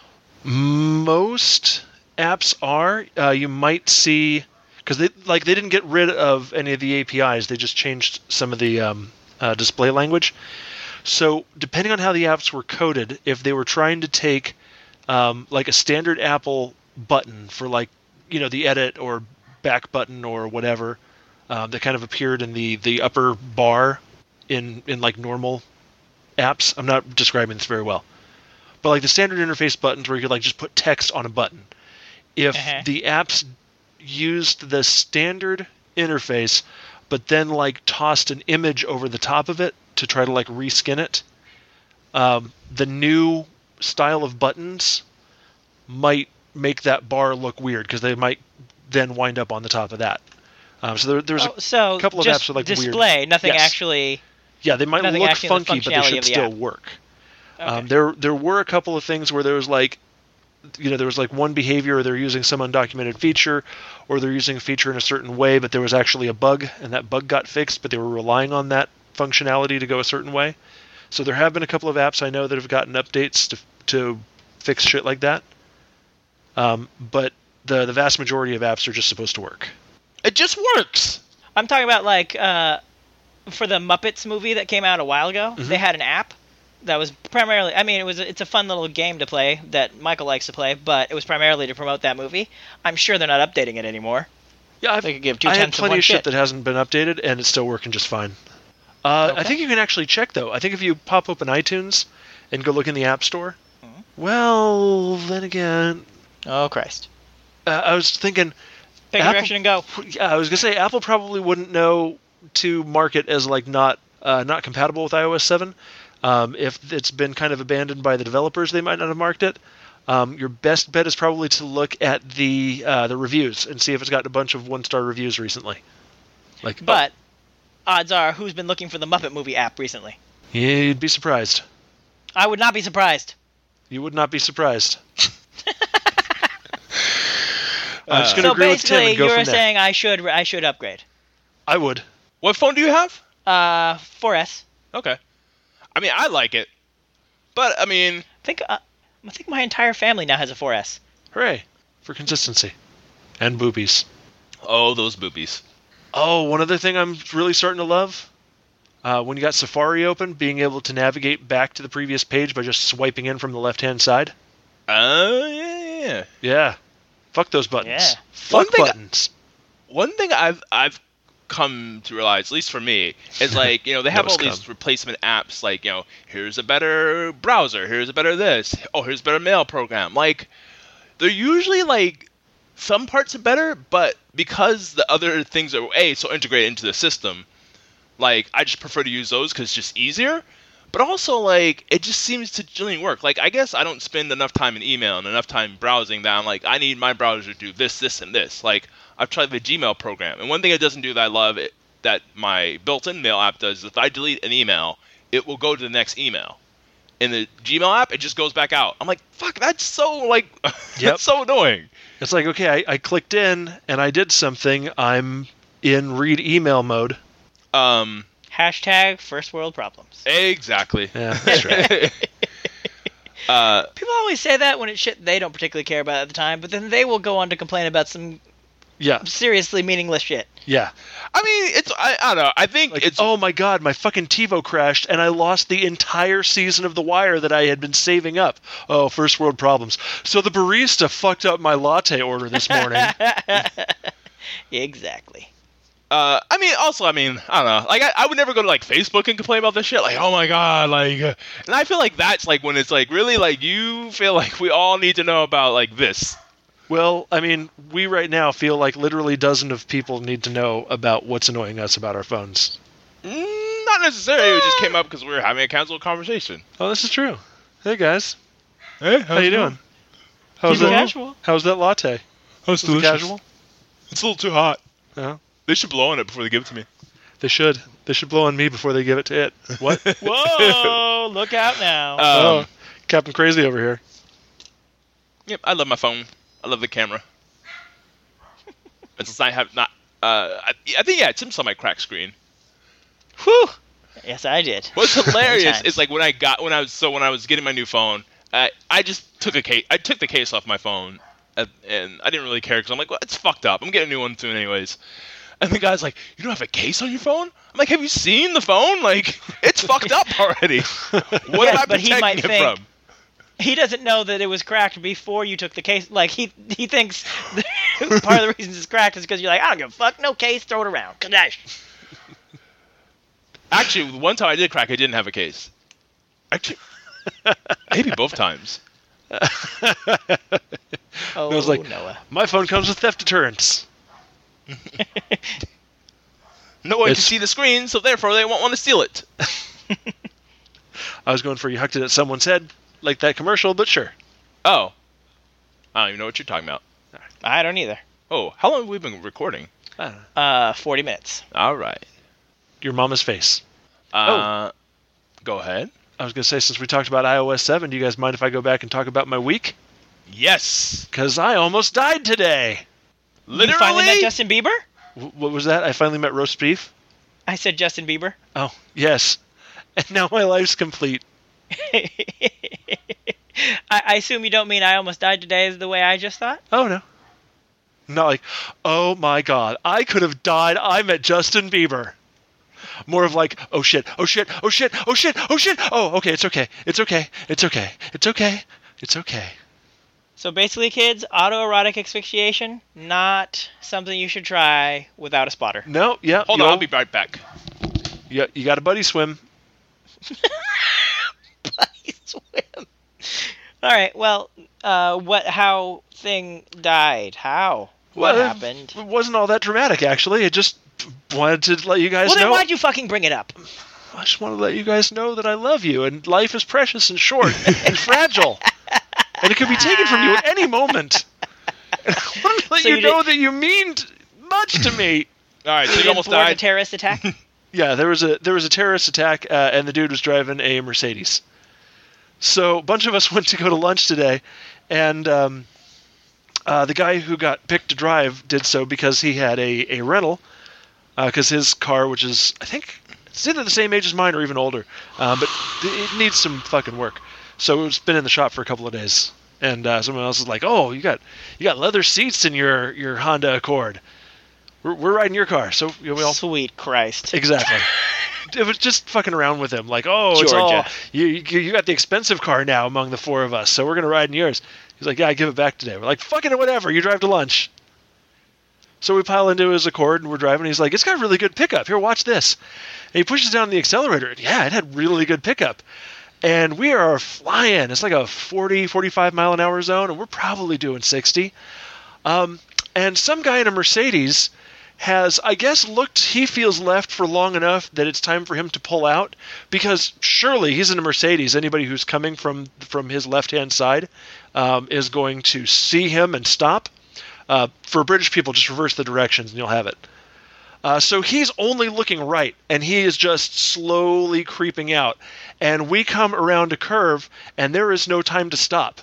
Speaker 3: Most apps are. Uh, you might see because they like they didn't get rid of any of the A P Is. They just changed some of the um, uh, display language. So depending on how the apps were coded, if they were trying to take um, like a standard Apple button for like you know the edit or back button or whatever um, that kind of appeared in the the upper bar in in like normal apps. I'm not describing this very well. But like the standard interface buttons where you could like just put text on a button. If
Speaker 4: Uh-huh.
Speaker 3: the apps used the standard interface, but then like tossed an image over the top of it to try to like reskin it, um, the new style of buttons might make that bar look weird because they might then wind up on the top of that. Um, so there, there's
Speaker 4: Oh, so
Speaker 3: a couple of
Speaker 4: just
Speaker 3: apps with like
Speaker 4: display,
Speaker 3: weird.
Speaker 4: nothing
Speaker 3: Yes.
Speaker 4: actually.
Speaker 3: Yeah, they might
Speaker 4: nothing
Speaker 3: look
Speaker 4: actually in the
Speaker 3: funky, but they
Speaker 4: functionality
Speaker 3: should
Speaker 4: of the
Speaker 3: still
Speaker 4: app.
Speaker 3: work.
Speaker 4: Okay.
Speaker 3: Um, there there were a couple of things where there was like, you know, there was like one behavior, or they're using some undocumented feature, or they're using a feature in a certain way, but there was actually a bug, and that bug got fixed, but they were relying on that functionality to go a certain way. So there have been a couple of apps I know that have gotten updates to to fix shit like that. Um, but the the vast majority of apps are just supposed to work.
Speaker 5: It just works.
Speaker 4: I'm talking about like uh, for the Muppets movie that came out a while ago.
Speaker 3: Mhm.
Speaker 4: They had an app That was primarily. I mean, it was. It's a fun little game to play that Michael likes to play, but it was primarily to promote that movie. I'm sure they're not updating it anymore.
Speaker 3: Yeah, I've,
Speaker 4: they could give two
Speaker 3: I had
Speaker 4: tenths of
Speaker 3: plenty
Speaker 4: one
Speaker 3: of shit
Speaker 4: shit.
Speaker 3: that hasn't been updated, and it's still working just fine. Uh,
Speaker 4: Okay.
Speaker 3: I think you can actually check, though. I think if you pop open iTunes and go look in the App Store, mm-hmm. well, then again...
Speaker 4: Oh, Christ.
Speaker 3: Uh, I was thinking...
Speaker 4: Pick a direction and go.
Speaker 3: Yeah, I was going to say, Apple probably wouldn't know to mark it as, like, not uh, not compatible with i O S seven. Um, if it's been kind of abandoned by the developers, they might not have marked it. Um, your best bet is probably to look at the uh, the reviews and see if it's gotten a bunch of one-star reviews recently. Like,
Speaker 4: But... odds are, who's been looking for the Muppet Movie app recently?
Speaker 3: You'd be surprised.
Speaker 4: I would not be surprised.
Speaker 3: You would not be surprised. I'm just going to
Speaker 4: so
Speaker 3: agree with Tim
Speaker 4: basically,
Speaker 3: and go
Speaker 4: you're
Speaker 3: from there.
Speaker 4: saying I should I should upgrade.
Speaker 3: I would.
Speaker 5: What phone do you have?
Speaker 4: Uh, four S.
Speaker 5: Okay. I mean, I like it, but I mean,
Speaker 4: I think uh, I think my entire family now has a four S.
Speaker 3: Hooray for consistency and boobies.
Speaker 5: Oh, those boobies.
Speaker 3: Oh, one other thing I'm really starting to love. Uh, when you got Safari open, being able to navigate back to the previous page by just swiping in from the left-hand side.
Speaker 5: Oh, uh, yeah, yeah.
Speaker 3: Yeah. Fuck those buttons.
Speaker 4: Yeah.
Speaker 3: Fuck
Speaker 5: One thing-
Speaker 3: buttons.
Speaker 5: One thing I've I've come to realize, at least for me, is like, you know, they have
Speaker 3: That was
Speaker 5: all these
Speaker 3: come.
Speaker 5: replacement apps, like, you know, here's a better browser, here's a better this, oh, here's a better mail program. Like, they're usually like some parts are better, but because the other things are a so integrated into the system, like I just prefer to use those because it's just easier. But also, like, it just seems to genuinely work. Like, I guess I don't spend enough time in email and enough time browsing that I'm like, I need my browser to do this, this, and this. Like, I've tried the Gmail program, and one thing it doesn't do that I love it, that my built-in mail app does is if I delete an email, it will go to the next email. In the Gmail app, it just goes back out. I'm like, fuck, that's so, like,
Speaker 3: Yep.
Speaker 5: that's so annoying.
Speaker 3: It's like, okay, I, I clicked in and I did something. I'm in read email mode.
Speaker 5: Um,
Speaker 4: Hashtag first world problems.
Speaker 5: exactly.
Speaker 3: Yeah, that's right.
Speaker 5: uh,
Speaker 4: People always say that when it's shit they don't particularly care about at the time, but then they will go on to complain about some
Speaker 3: Yeah,
Speaker 4: seriously meaningless shit.
Speaker 3: yeah.
Speaker 5: I mean, it's, I, I don't know. I think
Speaker 3: Like,
Speaker 5: it's,
Speaker 3: oh my god, my fucking TiVo crashed and I lost the entire season of The Wire that I had been saving up. Oh, first world problems. So the barista fucked up my latte order this morning.
Speaker 4: Exactly.
Speaker 5: Uh, I mean, also, I mean, I don't know. Like, I, I would never go to, like, Facebook and complain about this shit. Like, oh my god, like... Uh, and I feel like that's, like, when it's, like, really, like, you feel like we all need to know about, like, this.
Speaker 3: Well, I mean, we right now feel like literally dozens of people need to know about what's annoying us about our phones.
Speaker 5: Mm, not necessarily. It just came up because we were having a casual conversation.
Speaker 3: Oh, this is true. Hey, guys.
Speaker 5: Hey,
Speaker 3: How you doing? How's
Speaker 4: Keep it
Speaker 3: that?
Speaker 4: casual.
Speaker 3: How's that latte?
Speaker 5: That's
Speaker 3: Was it casual?
Speaker 5: It's a little too hot.
Speaker 3: No.
Speaker 5: They should blow on it before they give it to me.
Speaker 3: They should. They should blow on me before they give it to it. What?
Speaker 4: Whoa! Look out now.
Speaker 5: Um,
Speaker 3: oh, Captain Crazy over here.
Speaker 5: Yep, I love my phone. I love the camera. And since I have not... Uh, I, I think, yeah, Tim saw my crack screen.
Speaker 4: Whew. Yes, I did.
Speaker 5: What's hilarious
Speaker 4: Many times.
Speaker 5: is like when I got when I was so when I was getting my new phone, I I just took a case. I took the case off my phone, and, and I didn't really care because I'm like, well, it's fucked up. I'm getting a new one soon, anyways. And the guy's like, you don't have a case on your phone? I'm like, have you seen the phone? Like, it's fucked up already. What
Speaker 4: Yes,
Speaker 5: am I
Speaker 4: but he
Speaker 5: protecting
Speaker 4: might
Speaker 5: it
Speaker 4: think-
Speaker 5: from?
Speaker 4: He doesn't know that it was cracked before you took the case. Like, he he thinks part of the reason it's cracked is because you're like, I don't give a fuck, no case, throw it around. Kadesh.
Speaker 5: Actually, the one time I did crack, I didn't have a case. Actually, maybe both times.
Speaker 4: Oh,
Speaker 3: I was like,
Speaker 4: Noah.
Speaker 3: my phone comes with theft deterrents.
Speaker 5: No one
Speaker 3: It's-
Speaker 5: can see the screen, so therefore they won't want to steal it.
Speaker 3: I was going for you hucked it at someone's head, like that commercial, but sure.
Speaker 5: Oh. I don't even know what you're talking about.
Speaker 4: I don't either.
Speaker 5: Oh, how long have we been recording?
Speaker 3: I don't know.
Speaker 4: Uh, forty minutes.
Speaker 5: All right.
Speaker 3: Your mama's face.
Speaker 5: Uh, Go ahead.
Speaker 3: I was going to say, since we talked about i O S seven, do you guys mind if I go back and talk about my week?
Speaker 5: Yes.
Speaker 3: Because I almost died today.
Speaker 5: Literally.
Speaker 4: You finally met Justin Bieber?
Speaker 3: W- what was that? I finally met roast beef?
Speaker 4: I said Justin Bieber.
Speaker 3: Oh, yes. And now my life's complete.
Speaker 4: I, I assume you don't mean I almost died today is the way I just thought?
Speaker 3: Oh, no. Not like, oh my god, I could have died. I met Justin Bieber. More of like, oh shit, oh shit, oh shit, oh shit, oh shit. Oh, okay, it's okay, it's okay, it's okay, it's okay, it's okay.
Speaker 4: So basically, kids, autoerotic asphyxiation, not something you should try without a spotter.
Speaker 3: No, yeah.
Speaker 5: Hold on, I'll be right back.
Speaker 3: Yeah, you got a buddy swim.
Speaker 4: Buddy swim. All right. Well, uh, what? How thing died? How? What
Speaker 3: well,
Speaker 4: happened?
Speaker 3: It wasn't all that dramatic, actually. I just wanted to let you guys
Speaker 4: well,
Speaker 3: know.
Speaker 4: Well, then why'd you fucking bring it up?
Speaker 3: I just want to let you guys know that I love you, and life is precious and short and fragile, and it could be taken from you at any moment. And I want to let
Speaker 4: So
Speaker 3: you,
Speaker 4: you
Speaker 3: know
Speaker 4: did-
Speaker 3: that you mean t- much to me.
Speaker 5: All right, so
Speaker 4: You
Speaker 5: you
Speaker 4: didn't
Speaker 5: almost
Speaker 4: board
Speaker 5: died.
Speaker 4: a terrorist attack?
Speaker 3: Yeah, there was a there was a terrorist attack, uh, and the dude was driving a Mercedes. So a bunch of us went to go to lunch today, and um, uh, the guy who got picked to drive did so because he had a, a rental, because uh, his car, which is, I think, it's either the same age as mine or even older, uh, but it needs some fucking work. So it's been in the shop for a couple of days, and uh, someone else is like, "Oh, you got you got leather seats in your, your Honda Accord. We're, we're riding your car." So you know, we all
Speaker 4: Sweet Christ.
Speaker 3: exactly. It was just fucking around with him, like, "Oh, it's all
Speaker 4: Georgia.
Speaker 3: you, you. You got the expensive car now among the four of us, so we're gonna ride in yours." He's like, "Yeah, I give it back today." We're like, "Fucking whatever. You drive to lunch." So we pile into his Accord and we're driving. He's like, "It's got really good pickup. Here, watch this." And he pushes down the accelerator. And yeah, it had really good pickup. And we are flying. It's like a forty, forty-five mile an hour zone, and we're probably doing sixty. Um, and some guy in a Mercedes has, I guess, looked, he feels left for long enough that it's time for him to pull out, because surely he's in a Mercedes. Anybody who's coming from from his left-hand side um, is going to see him and stop. Uh, for British people, just reverse the directions and you'll have it. Uh, so he's only looking right, and he is just slowly creeping out. And we come around a curve, and there is no time to stop.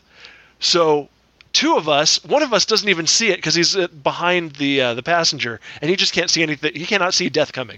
Speaker 3: So two of us, one of us doesn't even see it because he's uh, behind the uh, the passenger, and he just can't see anything. He cannot see death coming.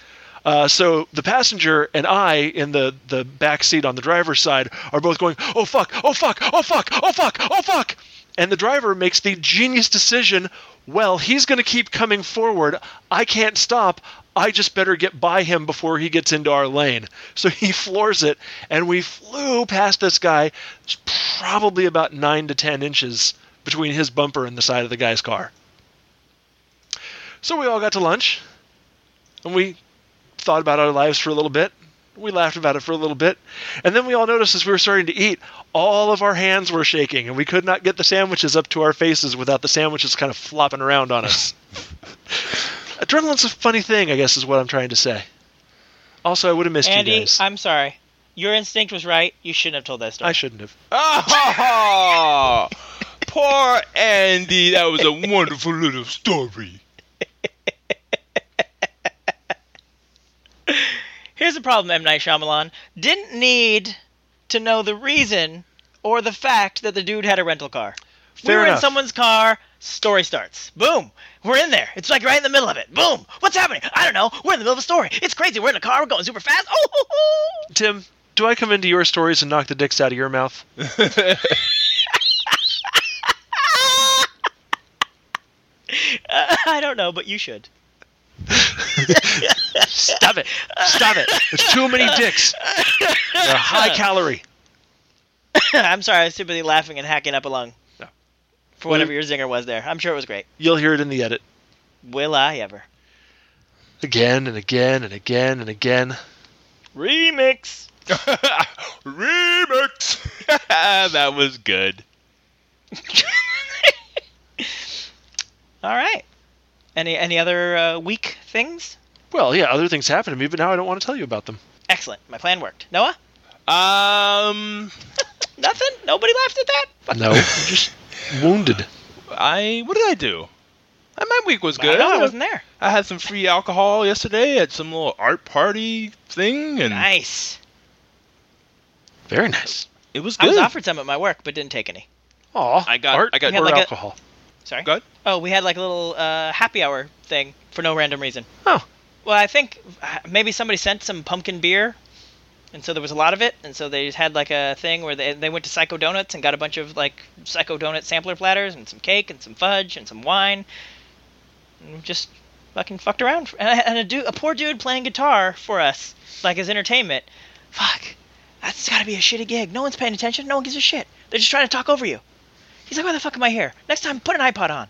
Speaker 3: Uh, so the passenger and I in the, the back seat on the driver's side are both going, "Oh fuck, oh fuck, oh fuck, oh fuck, oh fuck." And the driver makes the genius decision, well, he's going to keep coming forward. I can't stop. I just better get by him before he gets into our lane. So he floors it, and we flew past this guy. It's probably about nine to ten inches between his bumper and the side of the guy's car. So we all got to lunch, and we thought about our lives for a little bit. We laughed about it for a little bit. And then we all noticed as we were starting to eat, all of our hands were shaking, and we could not get the sandwiches up to our faces without the sandwiches kind of flopping around on us. Adrenaline's a funny thing, I guess, is what I'm trying to say. Also, I would have missed
Speaker 4: Andy,
Speaker 3: you guys.
Speaker 4: I'm sorry. Your instinct was right. You shouldn't have told that story.
Speaker 3: I shouldn't have.
Speaker 5: Oh, poor Andy. That was a wonderful little story.
Speaker 4: Here's the problem, M. Night Shyamalan. Didn't need to know the reason or the fact that the dude had a rental car.
Speaker 3: Fair
Speaker 4: we were
Speaker 3: enough.
Speaker 4: in someone's car, story starts. Boom. We're in there. It's like right in the middle of it. Boom. What's happening? I don't know. We're in the middle of a story. It's crazy. We're in a car. We're going super fast. Oh, ho, ho.
Speaker 3: Tim, do I come into your stories and knock the dicks out of your mouth?
Speaker 4: Uh, I don't know, but you should.
Speaker 3: Stop it. Stop it. There's too many dicks. They're high calorie.
Speaker 4: I'm sorry. I was too busy laughing and hacking up a lung.
Speaker 3: No.
Speaker 4: For whatever your zinger was there. I'm sure it was great.
Speaker 3: You'll hear it in the edit.
Speaker 4: Will I ever?
Speaker 3: Again and again and again and again.
Speaker 4: Remix.
Speaker 5: Remix. That was good.
Speaker 4: All right. Any any other uh, weak things?
Speaker 3: Well, yeah, other things happen to me, but now I don't want to tell you about them.
Speaker 4: Excellent. My plan worked. Noah?
Speaker 5: Um,
Speaker 4: Nothing? Nobody laughed at that? Fuck.
Speaker 3: No, I'm just wounded.
Speaker 5: I what did I do? Uh, My week was
Speaker 4: I
Speaker 5: good.
Speaker 4: know, I wasn't there.
Speaker 5: I had some free alcohol yesterday at some little art party thing, and
Speaker 4: Nice.
Speaker 3: Very nice.
Speaker 5: it was
Speaker 4: I
Speaker 5: good.
Speaker 4: was offered some at my work, but didn't take any.
Speaker 3: Aw,
Speaker 5: I got-
Speaker 3: art
Speaker 5: I got-
Speaker 3: or
Speaker 4: We had like a-
Speaker 3: alcohol.
Speaker 4: Sorry?
Speaker 5: Go ahead.
Speaker 4: Oh, we had like a little uh, happy hour thing for no random reason.
Speaker 3: Oh.
Speaker 4: Well, I think uh, maybe somebody sent some pumpkin beer, and so there was a lot of it, and so they just had like a thing where they, they went to Psycho Donuts and got a bunch of like Psycho Donut sampler platters and some cake and some fudge and some wine. And just fucking fucked around. And, and a, dude, a poor dude playing guitar for us, like as entertainment. Fuck. That's gotta be a shitty gig. No one's paying attention. No one gives a shit. They're just trying to talk over you. He's like, why the fuck am I here? Next time, put an iPod on.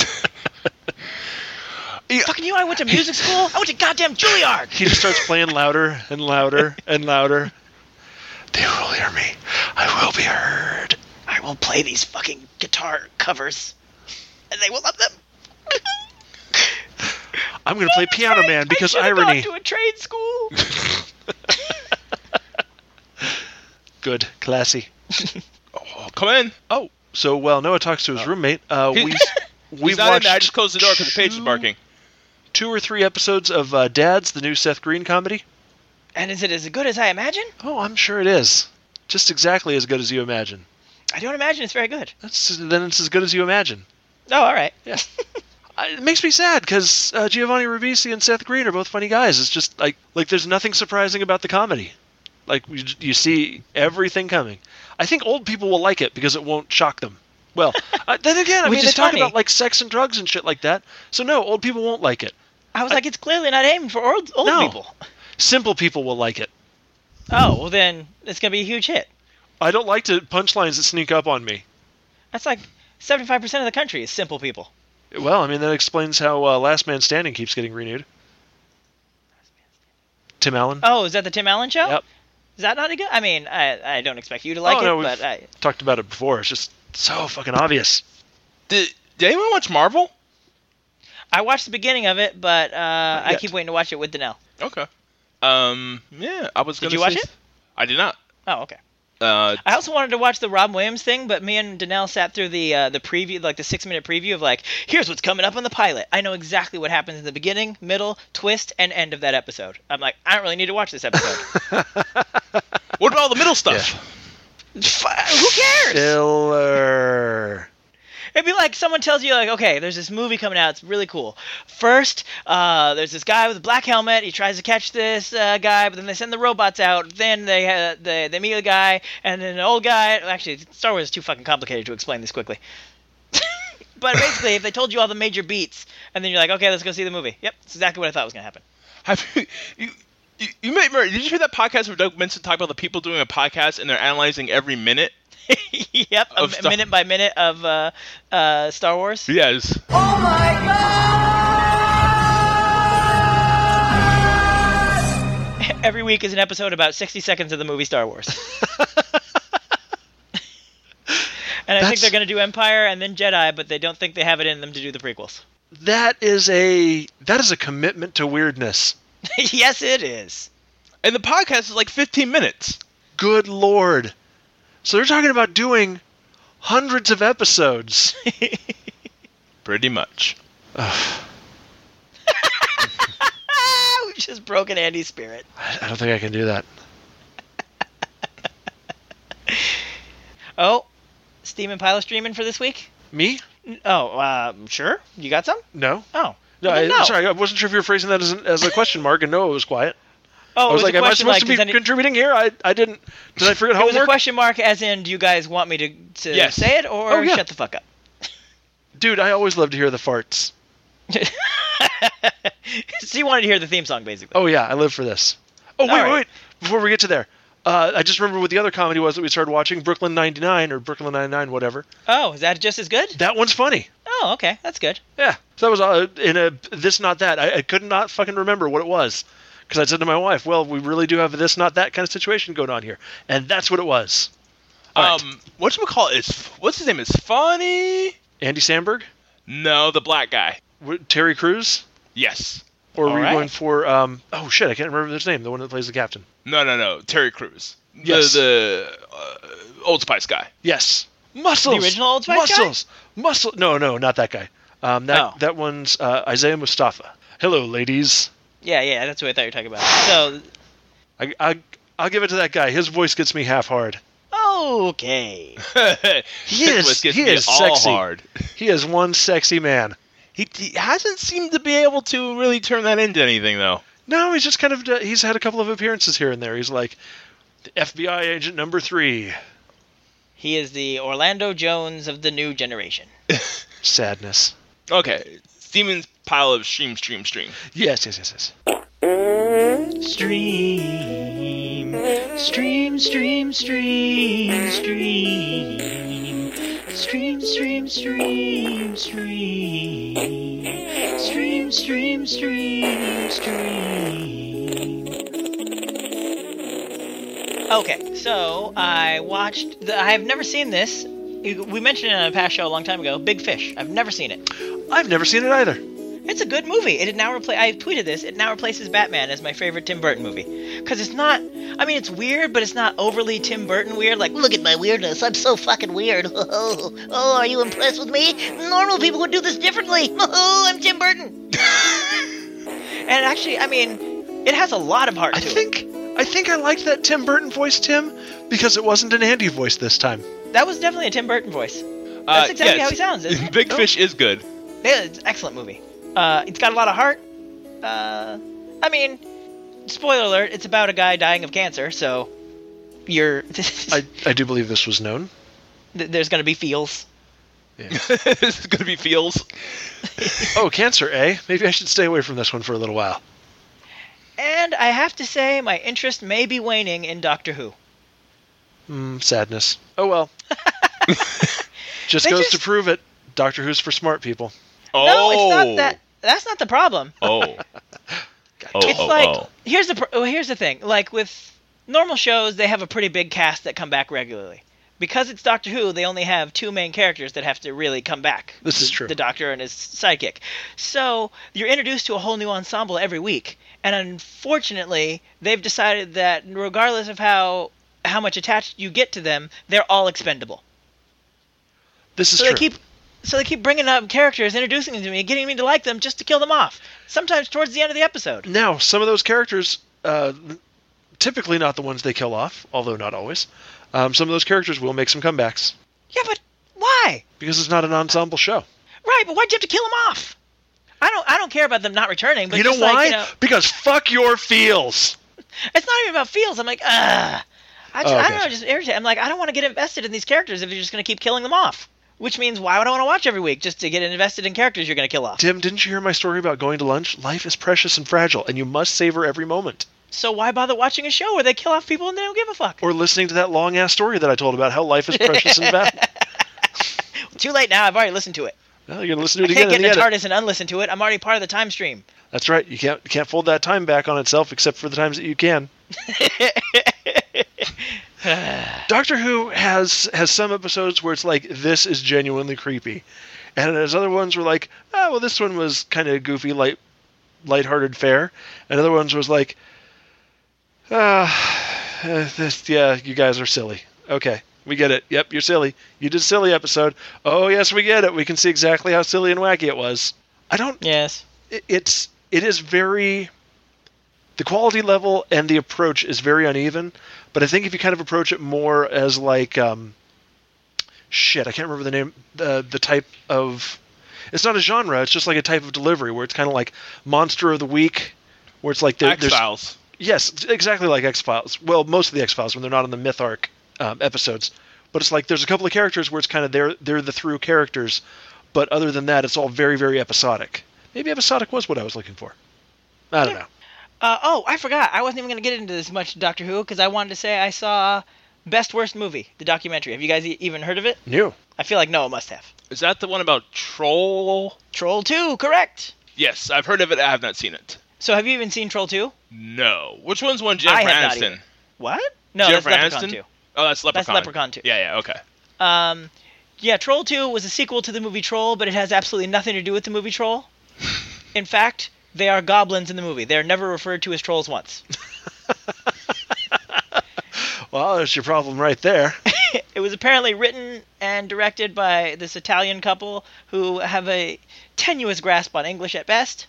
Speaker 4: yeah. Fucking you and I went to music school? I went to goddamn Juilliard!
Speaker 3: He just starts playing louder and louder and louder. They will hear me. I will be heard.
Speaker 4: I will play these fucking guitar covers. And they will love them.
Speaker 3: I'm going to play Piano Man because
Speaker 4: I
Speaker 3: irony.
Speaker 4: Gone to a trade school.
Speaker 3: Good. Classy.
Speaker 5: Oh, come in.
Speaker 3: Oh, so while Noah talks to his oh. roommate, uh, we we
Speaker 5: He's not
Speaker 3: watched.
Speaker 5: in there. I just closed the door because the page is barking.
Speaker 3: Two or three episodes of uh, Dads, the new Seth Green comedy.
Speaker 4: And is it as good as I imagine?
Speaker 3: Oh, I'm sure it is. Just exactly as good as you imagine.
Speaker 4: I don't imagine it's very good.
Speaker 3: That's then it's as good as you imagine.
Speaker 4: Oh, all right.
Speaker 3: Yeah. It makes me sad because uh, Giovanni Ribisi and Seth Green are both funny guys. It's just like like there's nothing surprising about the comedy. Like you, you see everything coming. I think old people will like it because it won't shock them. Well, uh, then again, I
Speaker 4: Which
Speaker 3: mean, they
Speaker 4: is
Speaker 3: talk
Speaker 4: funny.
Speaker 3: about like sex and drugs and shit like that. So no, old people won't like it.
Speaker 4: I was I, like, it's clearly not aimed for old, old
Speaker 3: no.
Speaker 4: people.
Speaker 3: Simple people will like it.
Speaker 4: Oh, well then it's gonna be a huge hit.
Speaker 3: I don't like to punchlines that sneak up on me.
Speaker 4: That's like seventy-five percent of the country is simple people.
Speaker 3: Well, I mean, that explains how uh, Last Man Standing keeps getting renewed. Tim Allen.
Speaker 4: Oh, is that the Tim Allen show?
Speaker 3: Yep.
Speaker 4: Is that not a good? I mean, I I don't expect you to like
Speaker 3: oh,
Speaker 4: it,
Speaker 3: no,
Speaker 4: but
Speaker 3: we've
Speaker 4: I
Speaker 3: talked about it before. It's just so fucking obvious.
Speaker 5: Did, did anyone watch Marvel?
Speaker 4: I watched the beginning of it, but uh, I
Speaker 3: yet.
Speaker 4: keep waiting to watch it with Danelle.
Speaker 5: Okay. Um. Yeah, I was.
Speaker 4: Did
Speaker 5: gonna
Speaker 4: you watch
Speaker 5: say,
Speaker 4: it?
Speaker 5: I did not.
Speaker 4: Oh, okay.
Speaker 5: Uh,
Speaker 4: I also wanted to watch the Rob Williams thing, but me and Danelle sat through the uh, the preview, like the six minute preview of like, here's what's coming up on the pilot. I know exactly what happens in the beginning, middle, twist, and end of that episode. I'm like, I don't really need to watch this episode.
Speaker 5: What about all the middle stuff?
Speaker 4: Yeah. Who cares?
Speaker 3: Filler.
Speaker 4: It'd be like someone tells you, like, okay, there's this movie coming out. It's really cool. First, uh, there's this guy with a black helmet. He tries to catch this uh, guy, but then they send the robots out. Then they uh, they, they meet a guy, and then an old guy. Actually, Star Wars is too fucking complicated to explain this quickly. But basically, if they told you all the major beats, and then you're like, okay, let's go see the movie. Yep, that's exactly what I thought was going to happen.
Speaker 5: Have you, you, you, you may, did you hear that podcast where Doug Benson talked about the people doing a podcast, and they're analyzing every minute?
Speaker 4: Yep, a
Speaker 5: Star-
Speaker 4: minute by minute of uh, uh, Star Wars.
Speaker 5: Yes.
Speaker 7: Oh my God!
Speaker 4: Every week is an episode about sixty seconds of the movie Star Wars. And I
Speaker 3: That's...
Speaker 4: think they're going to do Empire and then Jedi, but they don't think they have it in them to do the prequels.
Speaker 3: That is a that is a commitment to weirdness.
Speaker 4: Yes, it is.
Speaker 5: And the podcast is like fifteen minutes.
Speaker 3: Good Lord. So they're talking about doing hundreds of episodes.
Speaker 5: Pretty much.
Speaker 4: We've just broken Andy's spirit.
Speaker 3: I don't think I can do that.
Speaker 4: Oh, Steam and Pilot streaming for this week?
Speaker 3: Me?
Speaker 4: Oh, uh, sure. You got some?
Speaker 3: No.
Speaker 4: Oh.
Speaker 3: No,
Speaker 4: well,
Speaker 3: I,
Speaker 4: no.
Speaker 3: sorry, I wasn't sure if you were phrasing that as, an, as a question mark, and no, it was quiet.
Speaker 4: Oh,
Speaker 3: I was,
Speaker 4: it was
Speaker 3: like,
Speaker 4: a
Speaker 3: am I
Speaker 4: question
Speaker 3: supposed
Speaker 4: like,
Speaker 3: to be
Speaker 4: does any...
Speaker 3: contributing here? I I didn't. Did I forget
Speaker 4: It
Speaker 3: homework?
Speaker 4: was a question mark as in, do you guys want me to, to
Speaker 5: Yes.
Speaker 4: say it, or
Speaker 3: Oh, yeah.
Speaker 4: shut the fuck up?
Speaker 3: Dude, I always love to hear the farts.
Speaker 4: So you wanted to hear the theme song, basically.
Speaker 3: Oh, yeah, I live for this. Oh, wait,
Speaker 4: All
Speaker 3: wait,
Speaker 4: right.
Speaker 3: wait. Before we get to there, uh, I just remember what the other comedy was that we started watching, Brooklyn ninety-nine, or Brooklyn Nine-Nine, whatever.
Speaker 4: Oh, is that just as good?
Speaker 3: That one's funny.
Speaker 4: Oh, okay. That's good.
Speaker 3: Yeah. So that was uh, in a this, not that. I, I could not fucking remember what it was. Because I said to my wife, well, we really do have a this, not that kind of situation going on here. And that's what it was. All right.
Speaker 5: Um, whatchamacallit is, what's his name? Is funny?
Speaker 3: Andy Samberg?
Speaker 5: No, the black guy.
Speaker 3: W- Terry Crews?
Speaker 5: Yes.
Speaker 3: Or
Speaker 4: All
Speaker 3: were you
Speaker 4: right.
Speaker 3: going for, um, oh shit, I can't remember his name, the one that plays the captain.
Speaker 5: No, no, no. Terry Crews. The,
Speaker 3: Yes.
Speaker 5: the uh, Old Spice guy.
Speaker 3: Yes. Muscles!
Speaker 4: The original Old Spice guy?
Speaker 3: Muscles! Muscle! No, no, not that guy. Um, that,
Speaker 4: Oh.
Speaker 3: that one's uh, Isaiah Mustafa. Hello, ladies.
Speaker 4: Yeah, yeah, that's what I thought you were talking about. So,
Speaker 3: I, I, I'll give it to that guy. His voice gets me half hard.
Speaker 4: okay.
Speaker 3: He is,
Speaker 5: Nicholas gets
Speaker 3: he
Speaker 5: me
Speaker 3: is
Speaker 5: all
Speaker 3: sexy.
Speaker 5: hard.
Speaker 3: He is one sexy man.
Speaker 5: He, he hasn't seemed to be able to really turn that into anything, though.
Speaker 3: No, he's just kind of, uh, he's had a couple of appearances here and there. He's like, the F B I agent number three.
Speaker 4: He is the Orlando Jones of the new generation.
Speaker 3: Sadness.
Speaker 5: Okay, Steven pile of stream, stream, stream.
Speaker 3: Yes, yes, yes, yes.
Speaker 4: Stream, stream, stream, stream, stream, stream, stream, stream, stream, stream, stream, stream, stream. Okay, so I watched. The, I have never seen this. We mentioned it on a past show a long time ago. Big Fish. I've never seen it.
Speaker 3: I've never seen it either.
Speaker 4: It's a good movie. It now repla- I tweeted this. It now replaces Batman as my favorite Tim Burton movie. Because it's not... I mean, it's weird, but it's not overly Tim Burton weird. Like, look at my weirdness. I'm so fucking weird. Oh, oh, are you impressed with me? Normal people would do this differently. Oh, I'm Tim Burton. And actually, I mean, it has a lot of heart
Speaker 3: I
Speaker 4: to
Speaker 3: think,
Speaker 4: it.
Speaker 3: I think I liked that Tim Burton voice, Tim, because it wasn't an Andy voice this time.
Speaker 4: That was definitely a Tim Burton voice.
Speaker 5: Uh,
Speaker 4: That's exactly
Speaker 5: yes.
Speaker 4: how he sounds, isn't it?
Speaker 5: Big Fish is good.
Speaker 4: Yeah, it's an excellent movie. Uh, it's got a lot of heart. Uh, I mean, spoiler alert, it's about a guy dying of cancer, so you're...
Speaker 3: I, I do believe this was known.
Speaker 4: th- there's going to be feels.
Speaker 3: Yeah.
Speaker 5: It's going to be feels.
Speaker 3: Oh, cancer, eh? Maybe I should stay away from this one for a little while.
Speaker 4: And I have to say, my interest may be waning in Doctor Who.
Speaker 3: Hmm, sadness. Oh well. Just
Speaker 4: They
Speaker 3: goes
Speaker 4: just-
Speaker 3: to prove it. Doctor Who's for smart people.
Speaker 5: Oh.
Speaker 4: No, it's not that. That's not the problem.
Speaker 5: Oh. Oh,
Speaker 4: It's
Speaker 5: oh,
Speaker 4: like,
Speaker 5: oh.
Speaker 4: here's the pr- oh, here's the thing. Like, with normal shows, they have a pretty big cast that come back regularly. Because it's Doctor Who, they only have two main characters that have to really come back.
Speaker 3: This
Speaker 4: the,
Speaker 3: is true.
Speaker 4: The Doctor and his sidekick. So, you're introduced to a whole new ensemble every week. And unfortunately, they've decided that regardless of how how much attached you get to them, they're all expendable.
Speaker 3: This is
Speaker 4: So
Speaker 3: true.
Speaker 4: they keep so they keep bringing up characters, introducing them to me, and getting me to like them just to kill them off. Sometimes towards the end of the episode.
Speaker 3: Now, some of those characters, uh, typically not the ones they kill off, although not always. Um, some of those characters will make some comebacks
Speaker 4: Yeah, but why?
Speaker 3: because it's not an ensemble show.
Speaker 4: Right, but why'd you have to kill them off? I don't I don't care about them not returning, but
Speaker 3: you know
Speaker 4: just
Speaker 3: why?
Speaker 4: like, you know,
Speaker 3: Because fuck your feels.
Speaker 4: it's not even about feels. I'm like, ugh. I, just,
Speaker 3: Oh,
Speaker 4: I don't know,
Speaker 3: gotcha.
Speaker 4: just irritated. I'm like, I don't want to get invested in these characters if you're just going to keep killing them off. Which means, why would I want to watch every week just to get invested in characters you're going to kill off?
Speaker 3: Tim, didn't you hear my story about going to lunch? Life is precious and fragile, and you must savor every moment.
Speaker 4: So why bother watching a show where they kill off people and they don't give a fuck?
Speaker 3: Or listening to that long-ass story that I told about how life is precious and valuable.
Speaker 4: Too late now. I've already listened to it.
Speaker 3: Well, you're going to listen to
Speaker 4: I
Speaker 3: it
Speaker 4: can't
Speaker 3: again
Speaker 4: get
Speaker 3: in
Speaker 4: in
Speaker 3: the
Speaker 4: a
Speaker 3: edit.
Speaker 4: TARDIS and unlisten to it. I'm already part of the time stream.
Speaker 3: That's right. You can't you can't fold that time back on itself except for the times that you can. Doctor Who has has some episodes where it's like, this is genuinely creepy. And there's other ones where like, oh, well, this one was kind of goofy, light, lighthearted fare. And other ones was like, ah, uh, this, yeah, you guys are silly. Okay, we get it. Yep, you're silly. You did a silly episode. Oh, yes, we get it. We can see exactly how silly and wacky it was. I don't...
Speaker 4: Yes.
Speaker 3: It, it's it is very... The quality level and the approach is very uneven, but I think if you kind of approach it more as like, um, shit, I can't remember the name, the the type of, it's not a genre, it's just like a type of delivery where it's kind of like Monster of the Week, where it's like there, there's
Speaker 5: X-Files.
Speaker 3: yes, exactly like X-Files. Well, most of the X-Files when they're not on the Myth Arc um, episodes, but it's like there's a couple of characters where it's kind of they're they're the through characters, but other than that, it's all very very episodic. Maybe episodic was what I was looking for. I don't know.
Speaker 4: Uh, oh, I forgot. I wasn't even going to get into this much Doctor Who because I wanted to say I saw Best Worst Movie, the documentary. Have you guys e- even heard of it?
Speaker 3: New.
Speaker 4: I feel like Noah must have.
Speaker 5: Is that the one about Troll?
Speaker 4: Troll two, correct.
Speaker 5: Yes, I've heard of it. I have not seen it.
Speaker 4: So have you even seen Troll two?
Speaker 5: No. Which one's one Jennifer
Speaker 4: I have not
Speaker 5: Aniston?
Speaker 4: either. What? No,
Speaker 5: Jennifer
Speaker 4: that's Leprechaun
Speaker 5: Aniston?
Speaker 4: two.
Speaker 5: Oh, that's Leprechaun.
Speaker 4: That's Leprechaun two.
Speaker 5: Yeah, yeah, okay.
Speaker 4: Um, yeah, Troll two was a sequel to the movie Troll, but it has absolutely nothing to do with the movie Troll. In fact, they are goblins in the movie. They're never referred to as trolls once.
Speaker 3: Well, there's your problem right there.
Speaker 4: It was apparently written and directed by this Italian couple who have a tenuous grasp on English at best.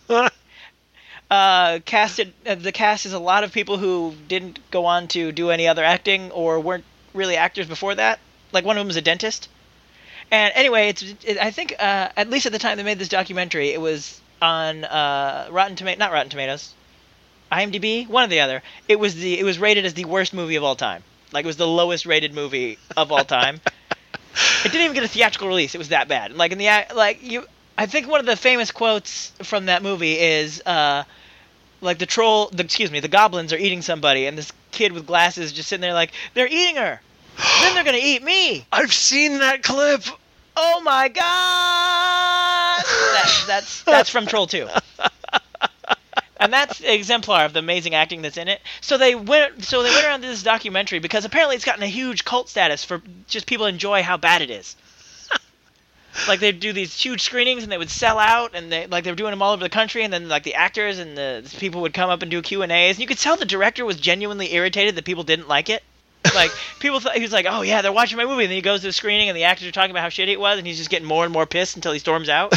Speaker 4: uh, casted uh, the cast is a lot of people who didn't go on to do any other acting or weren't really actors before that. Like one of them is a dentist. And anyway, it's it, I think uh, at least at the time they made this documentary, it was on uh, Rotten Tomatoes, not Rotten Tomatoes, IMDb, one or the other. It was the it was rated as the worst movie of all time. Like it was the lowest rated movie of all time. It didn't even get a theatrical release. It was that bad. Like in the like you, I think one of the famous quotes from that movie is, uh, like the troll, the, excuse me, the goblins are eating somebody, and this kid with glasses just sitting there like, they're eating her. Then they're gonna eat me.
Speaker 3: I've seen that clip.
Speaker 4: Oh my god! That, that's that's from Troll two. And that's an exemplar of the amazing acting that's in it. So they went so they went around to this documentary because apparently it's gotten a huge cult status for just people enjoy how bad it is. Like they'd do these huge screenings and they would sell out, and they like they were doing them all over the country, and then like the actors and the people would come up and do Q and A's, and you could tell the director was genuinely irritated that people didn't like it. Like, people thought, he was like, oh yeah, they're watching my movie, and then he goes to the screening, and the actors are talking about how shitty it was, and he's just getting more and more pissed until he storms out.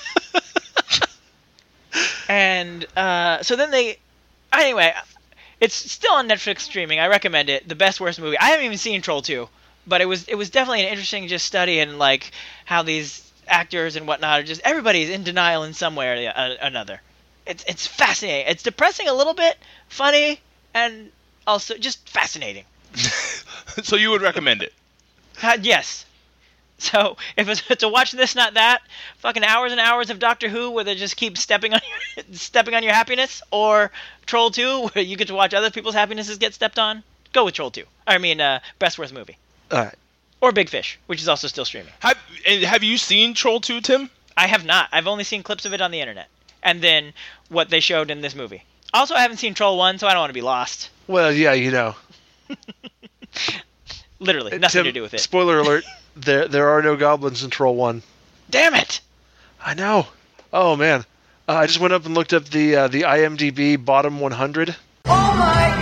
Speaker 4: And, uh, so then they, anyway, it's still on Netflix streaming, I recommend it, the best, worst movie. I haven't even seen Troll two, but it was, it was definitely an interesting just study in, like, how these actors and whatnot are just, everybody's in denial in some way or the, uh, another. It's, it's fascinating. It's depressing a little bit, funny, and also just fascinating.
Speaker 5: So you would recommend it?
Speaker 4: Uh, yes. So if it's to watch this, not that, fucking hours and hours of Doctor Who where they just keep stepping on your stepping on your happiness, or Troll two where you get to watch other people's happinesses get stepped on, go with Troll two. I mean, uh, best worst movie.
Speaker 3: All right.
Speaker 4: Or Big Fish, which is also still streaming.
Speaker 5: Have, and have you seen Troll two, Tim?
Speaker 4: I have not. I've only seen clips of it on the internet, and then what they showed in this movie. Also, I haven't seen Troll one, so I don't want to be lost.
Speaker 3: Well, yeah, you know.
Speaker 4: Literally, nothing
Speaker 3: Tim,
Speaker 4: to do with it.
Speaker 3: Spoiler alert, there there are no goblins in Troll one.
Speaker 4: Damn it!
Speaker 3: I know. Oh, man. Uh, I just went up and looked up the uh, the IMDb bottom one hundred.
Speaker 7: Oh my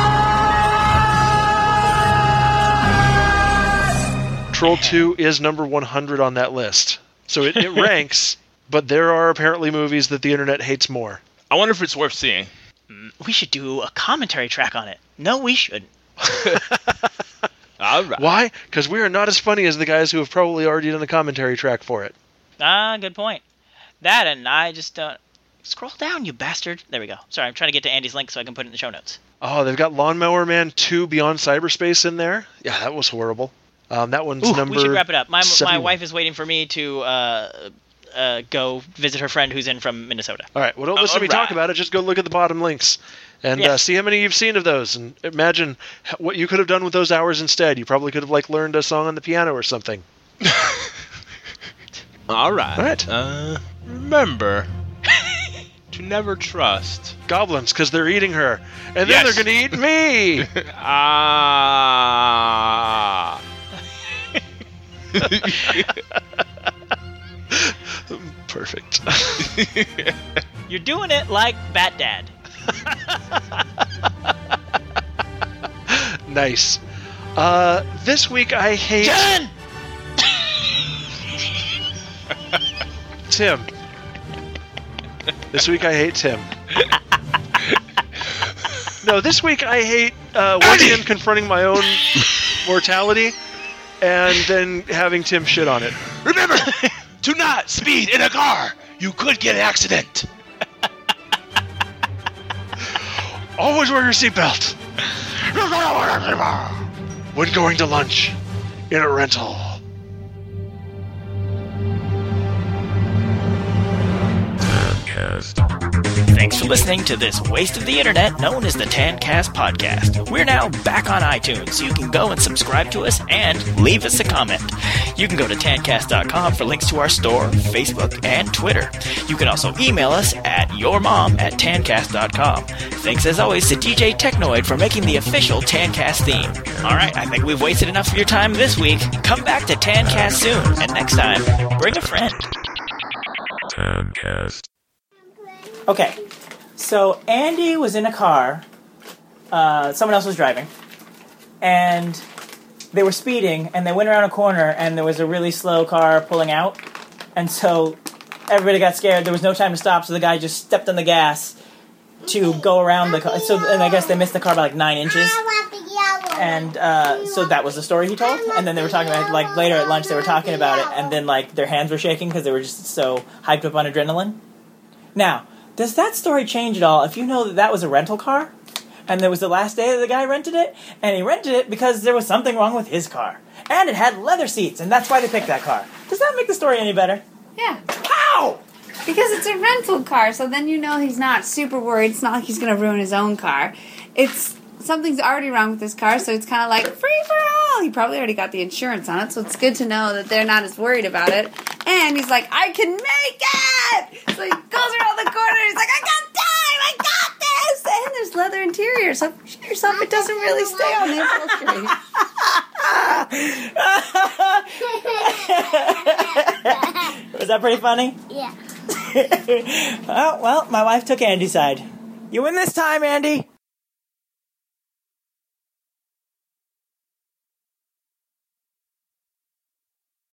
Speaker 7: god!
Speaker 3: Troll two is number one hundred on that list. So it, it ranks, but there are apparently movies that the internet hates more.
Speaker 5: I wonder if it's worth seeing.
Speaker 4: We should do a commentary track on it. No, we shouldn't.
Speaker 5: All right.
Speaker 3: Why? Because we are not as funny as the guys who have probably already done a commentary track for it.
Speaker 4: Ah, good point. That and I just don't... Scroll down, you bastard. There we go. Sorry, I'm trying to get to Andy's link so I can put it in the show notes.
Speaker 3: Oh, they've got Lawnmower Man two Beyond Cyberspace in there. Yeah, that was horrible. Um, that one's
Speaker 4: Ooh,
Speaker 3: number
Speaker 4: we should wrap it up. My
Speaker 3: seventy-one.
Speaker 4: my wife is waiting for me to uh, uh, go visit her friend who's in from Minnesota.
Speaker 3: All right, well, don't listen to me
Speaker 5: All right.
Speaker 3: talk about it. Just go look at the bottom links. And
Speaker 4: Yes.
Speaker 3: uh, see how many you've seen of those, and imagine h- what you could have done with those hours instead. You probably could have like learned a song on the piano or something.
Speaker 5: All right.
Speaker 3: All right.
Speaker 5: Uh, remember to never trust
Speaker 3: Goblins, because they're eating her, and
Speaker 5: Yes.
Speaker 3: then they're going to eat me.
Speaker 5: Ah.
Speaker 3: Perfect.
Speaker 4: You're doing it like Bat Dad.
Speaker 3: Nice. Uh, this week I hate
Speaker 4: Jen!
Speaker 3: Tim. This week I hate Tim. No, this week I hate uh, once again confronting my own mortality and then having Tim shit on it.
Speaker 5: Remember to not speed in a car. You could get an accident.
Speaker 3: Always wear your seatbelt. When going to lunch in a rental.
Speaker 4: Thanks for listening to this waste of the internet known as the Tancast Podcast. We're now back on iTunes, so you can go and subscribe to us and leave us a comment. You can go to tancast dot com for links to our store, Facebook, and Twitter. You can also email us at yourmom at tancast dot com. Thanks as always to D J Technoid for making the official Tancast theme. Alright, I think we've wasted enough of your time this week. Come back to Tancast soon, and next time, bring a friend.
Speaker 6: Tancast.
Speaker 4: Okay, so Andy was in a car, uh, someone else was driving, and they were speeding, and they went around a corner, and there was a really slow car pulling out, and so everybody got scared. There was no time to stop, so the guy just stepped on the gas to go around the car. So, and I guess they missed the car by like nine inches. And uh, so that was the story he told. And then they were talking about, like, later at lunch, they were talking about it, and then, like, their hands were shaking because they were just so hyped up on adrenaline. Now, does that story change at all if you know that that was a rental car, and there was the last day that the guy rented it, and he rented it because there was something wrong with his car, and it had leather seats, and that's why they picked that car? Does that make the story any better?
Speaker 11: Yeah.
Speaker 4: How?
Speaker 11: No! Because it's a rental car, so then you know he's not super worried. It's not like he's going to ruin his own car. It's something's already wrong with this car, so it's kind of like free for all. He probably already got the insurance on it, so it's good to know that they're not as worried about it. And he's like, I can make it! So he goes around the corner, he's like, I got time! I got this! And there's leather interior, so shoot yourself, it doesn't really stay on the upholstery.
Speaker 4: Was that pretty funny?
Speaker 12: Yeah.
Speaker 4: oh, well, my wife took Andy's side. You win this time, Andy.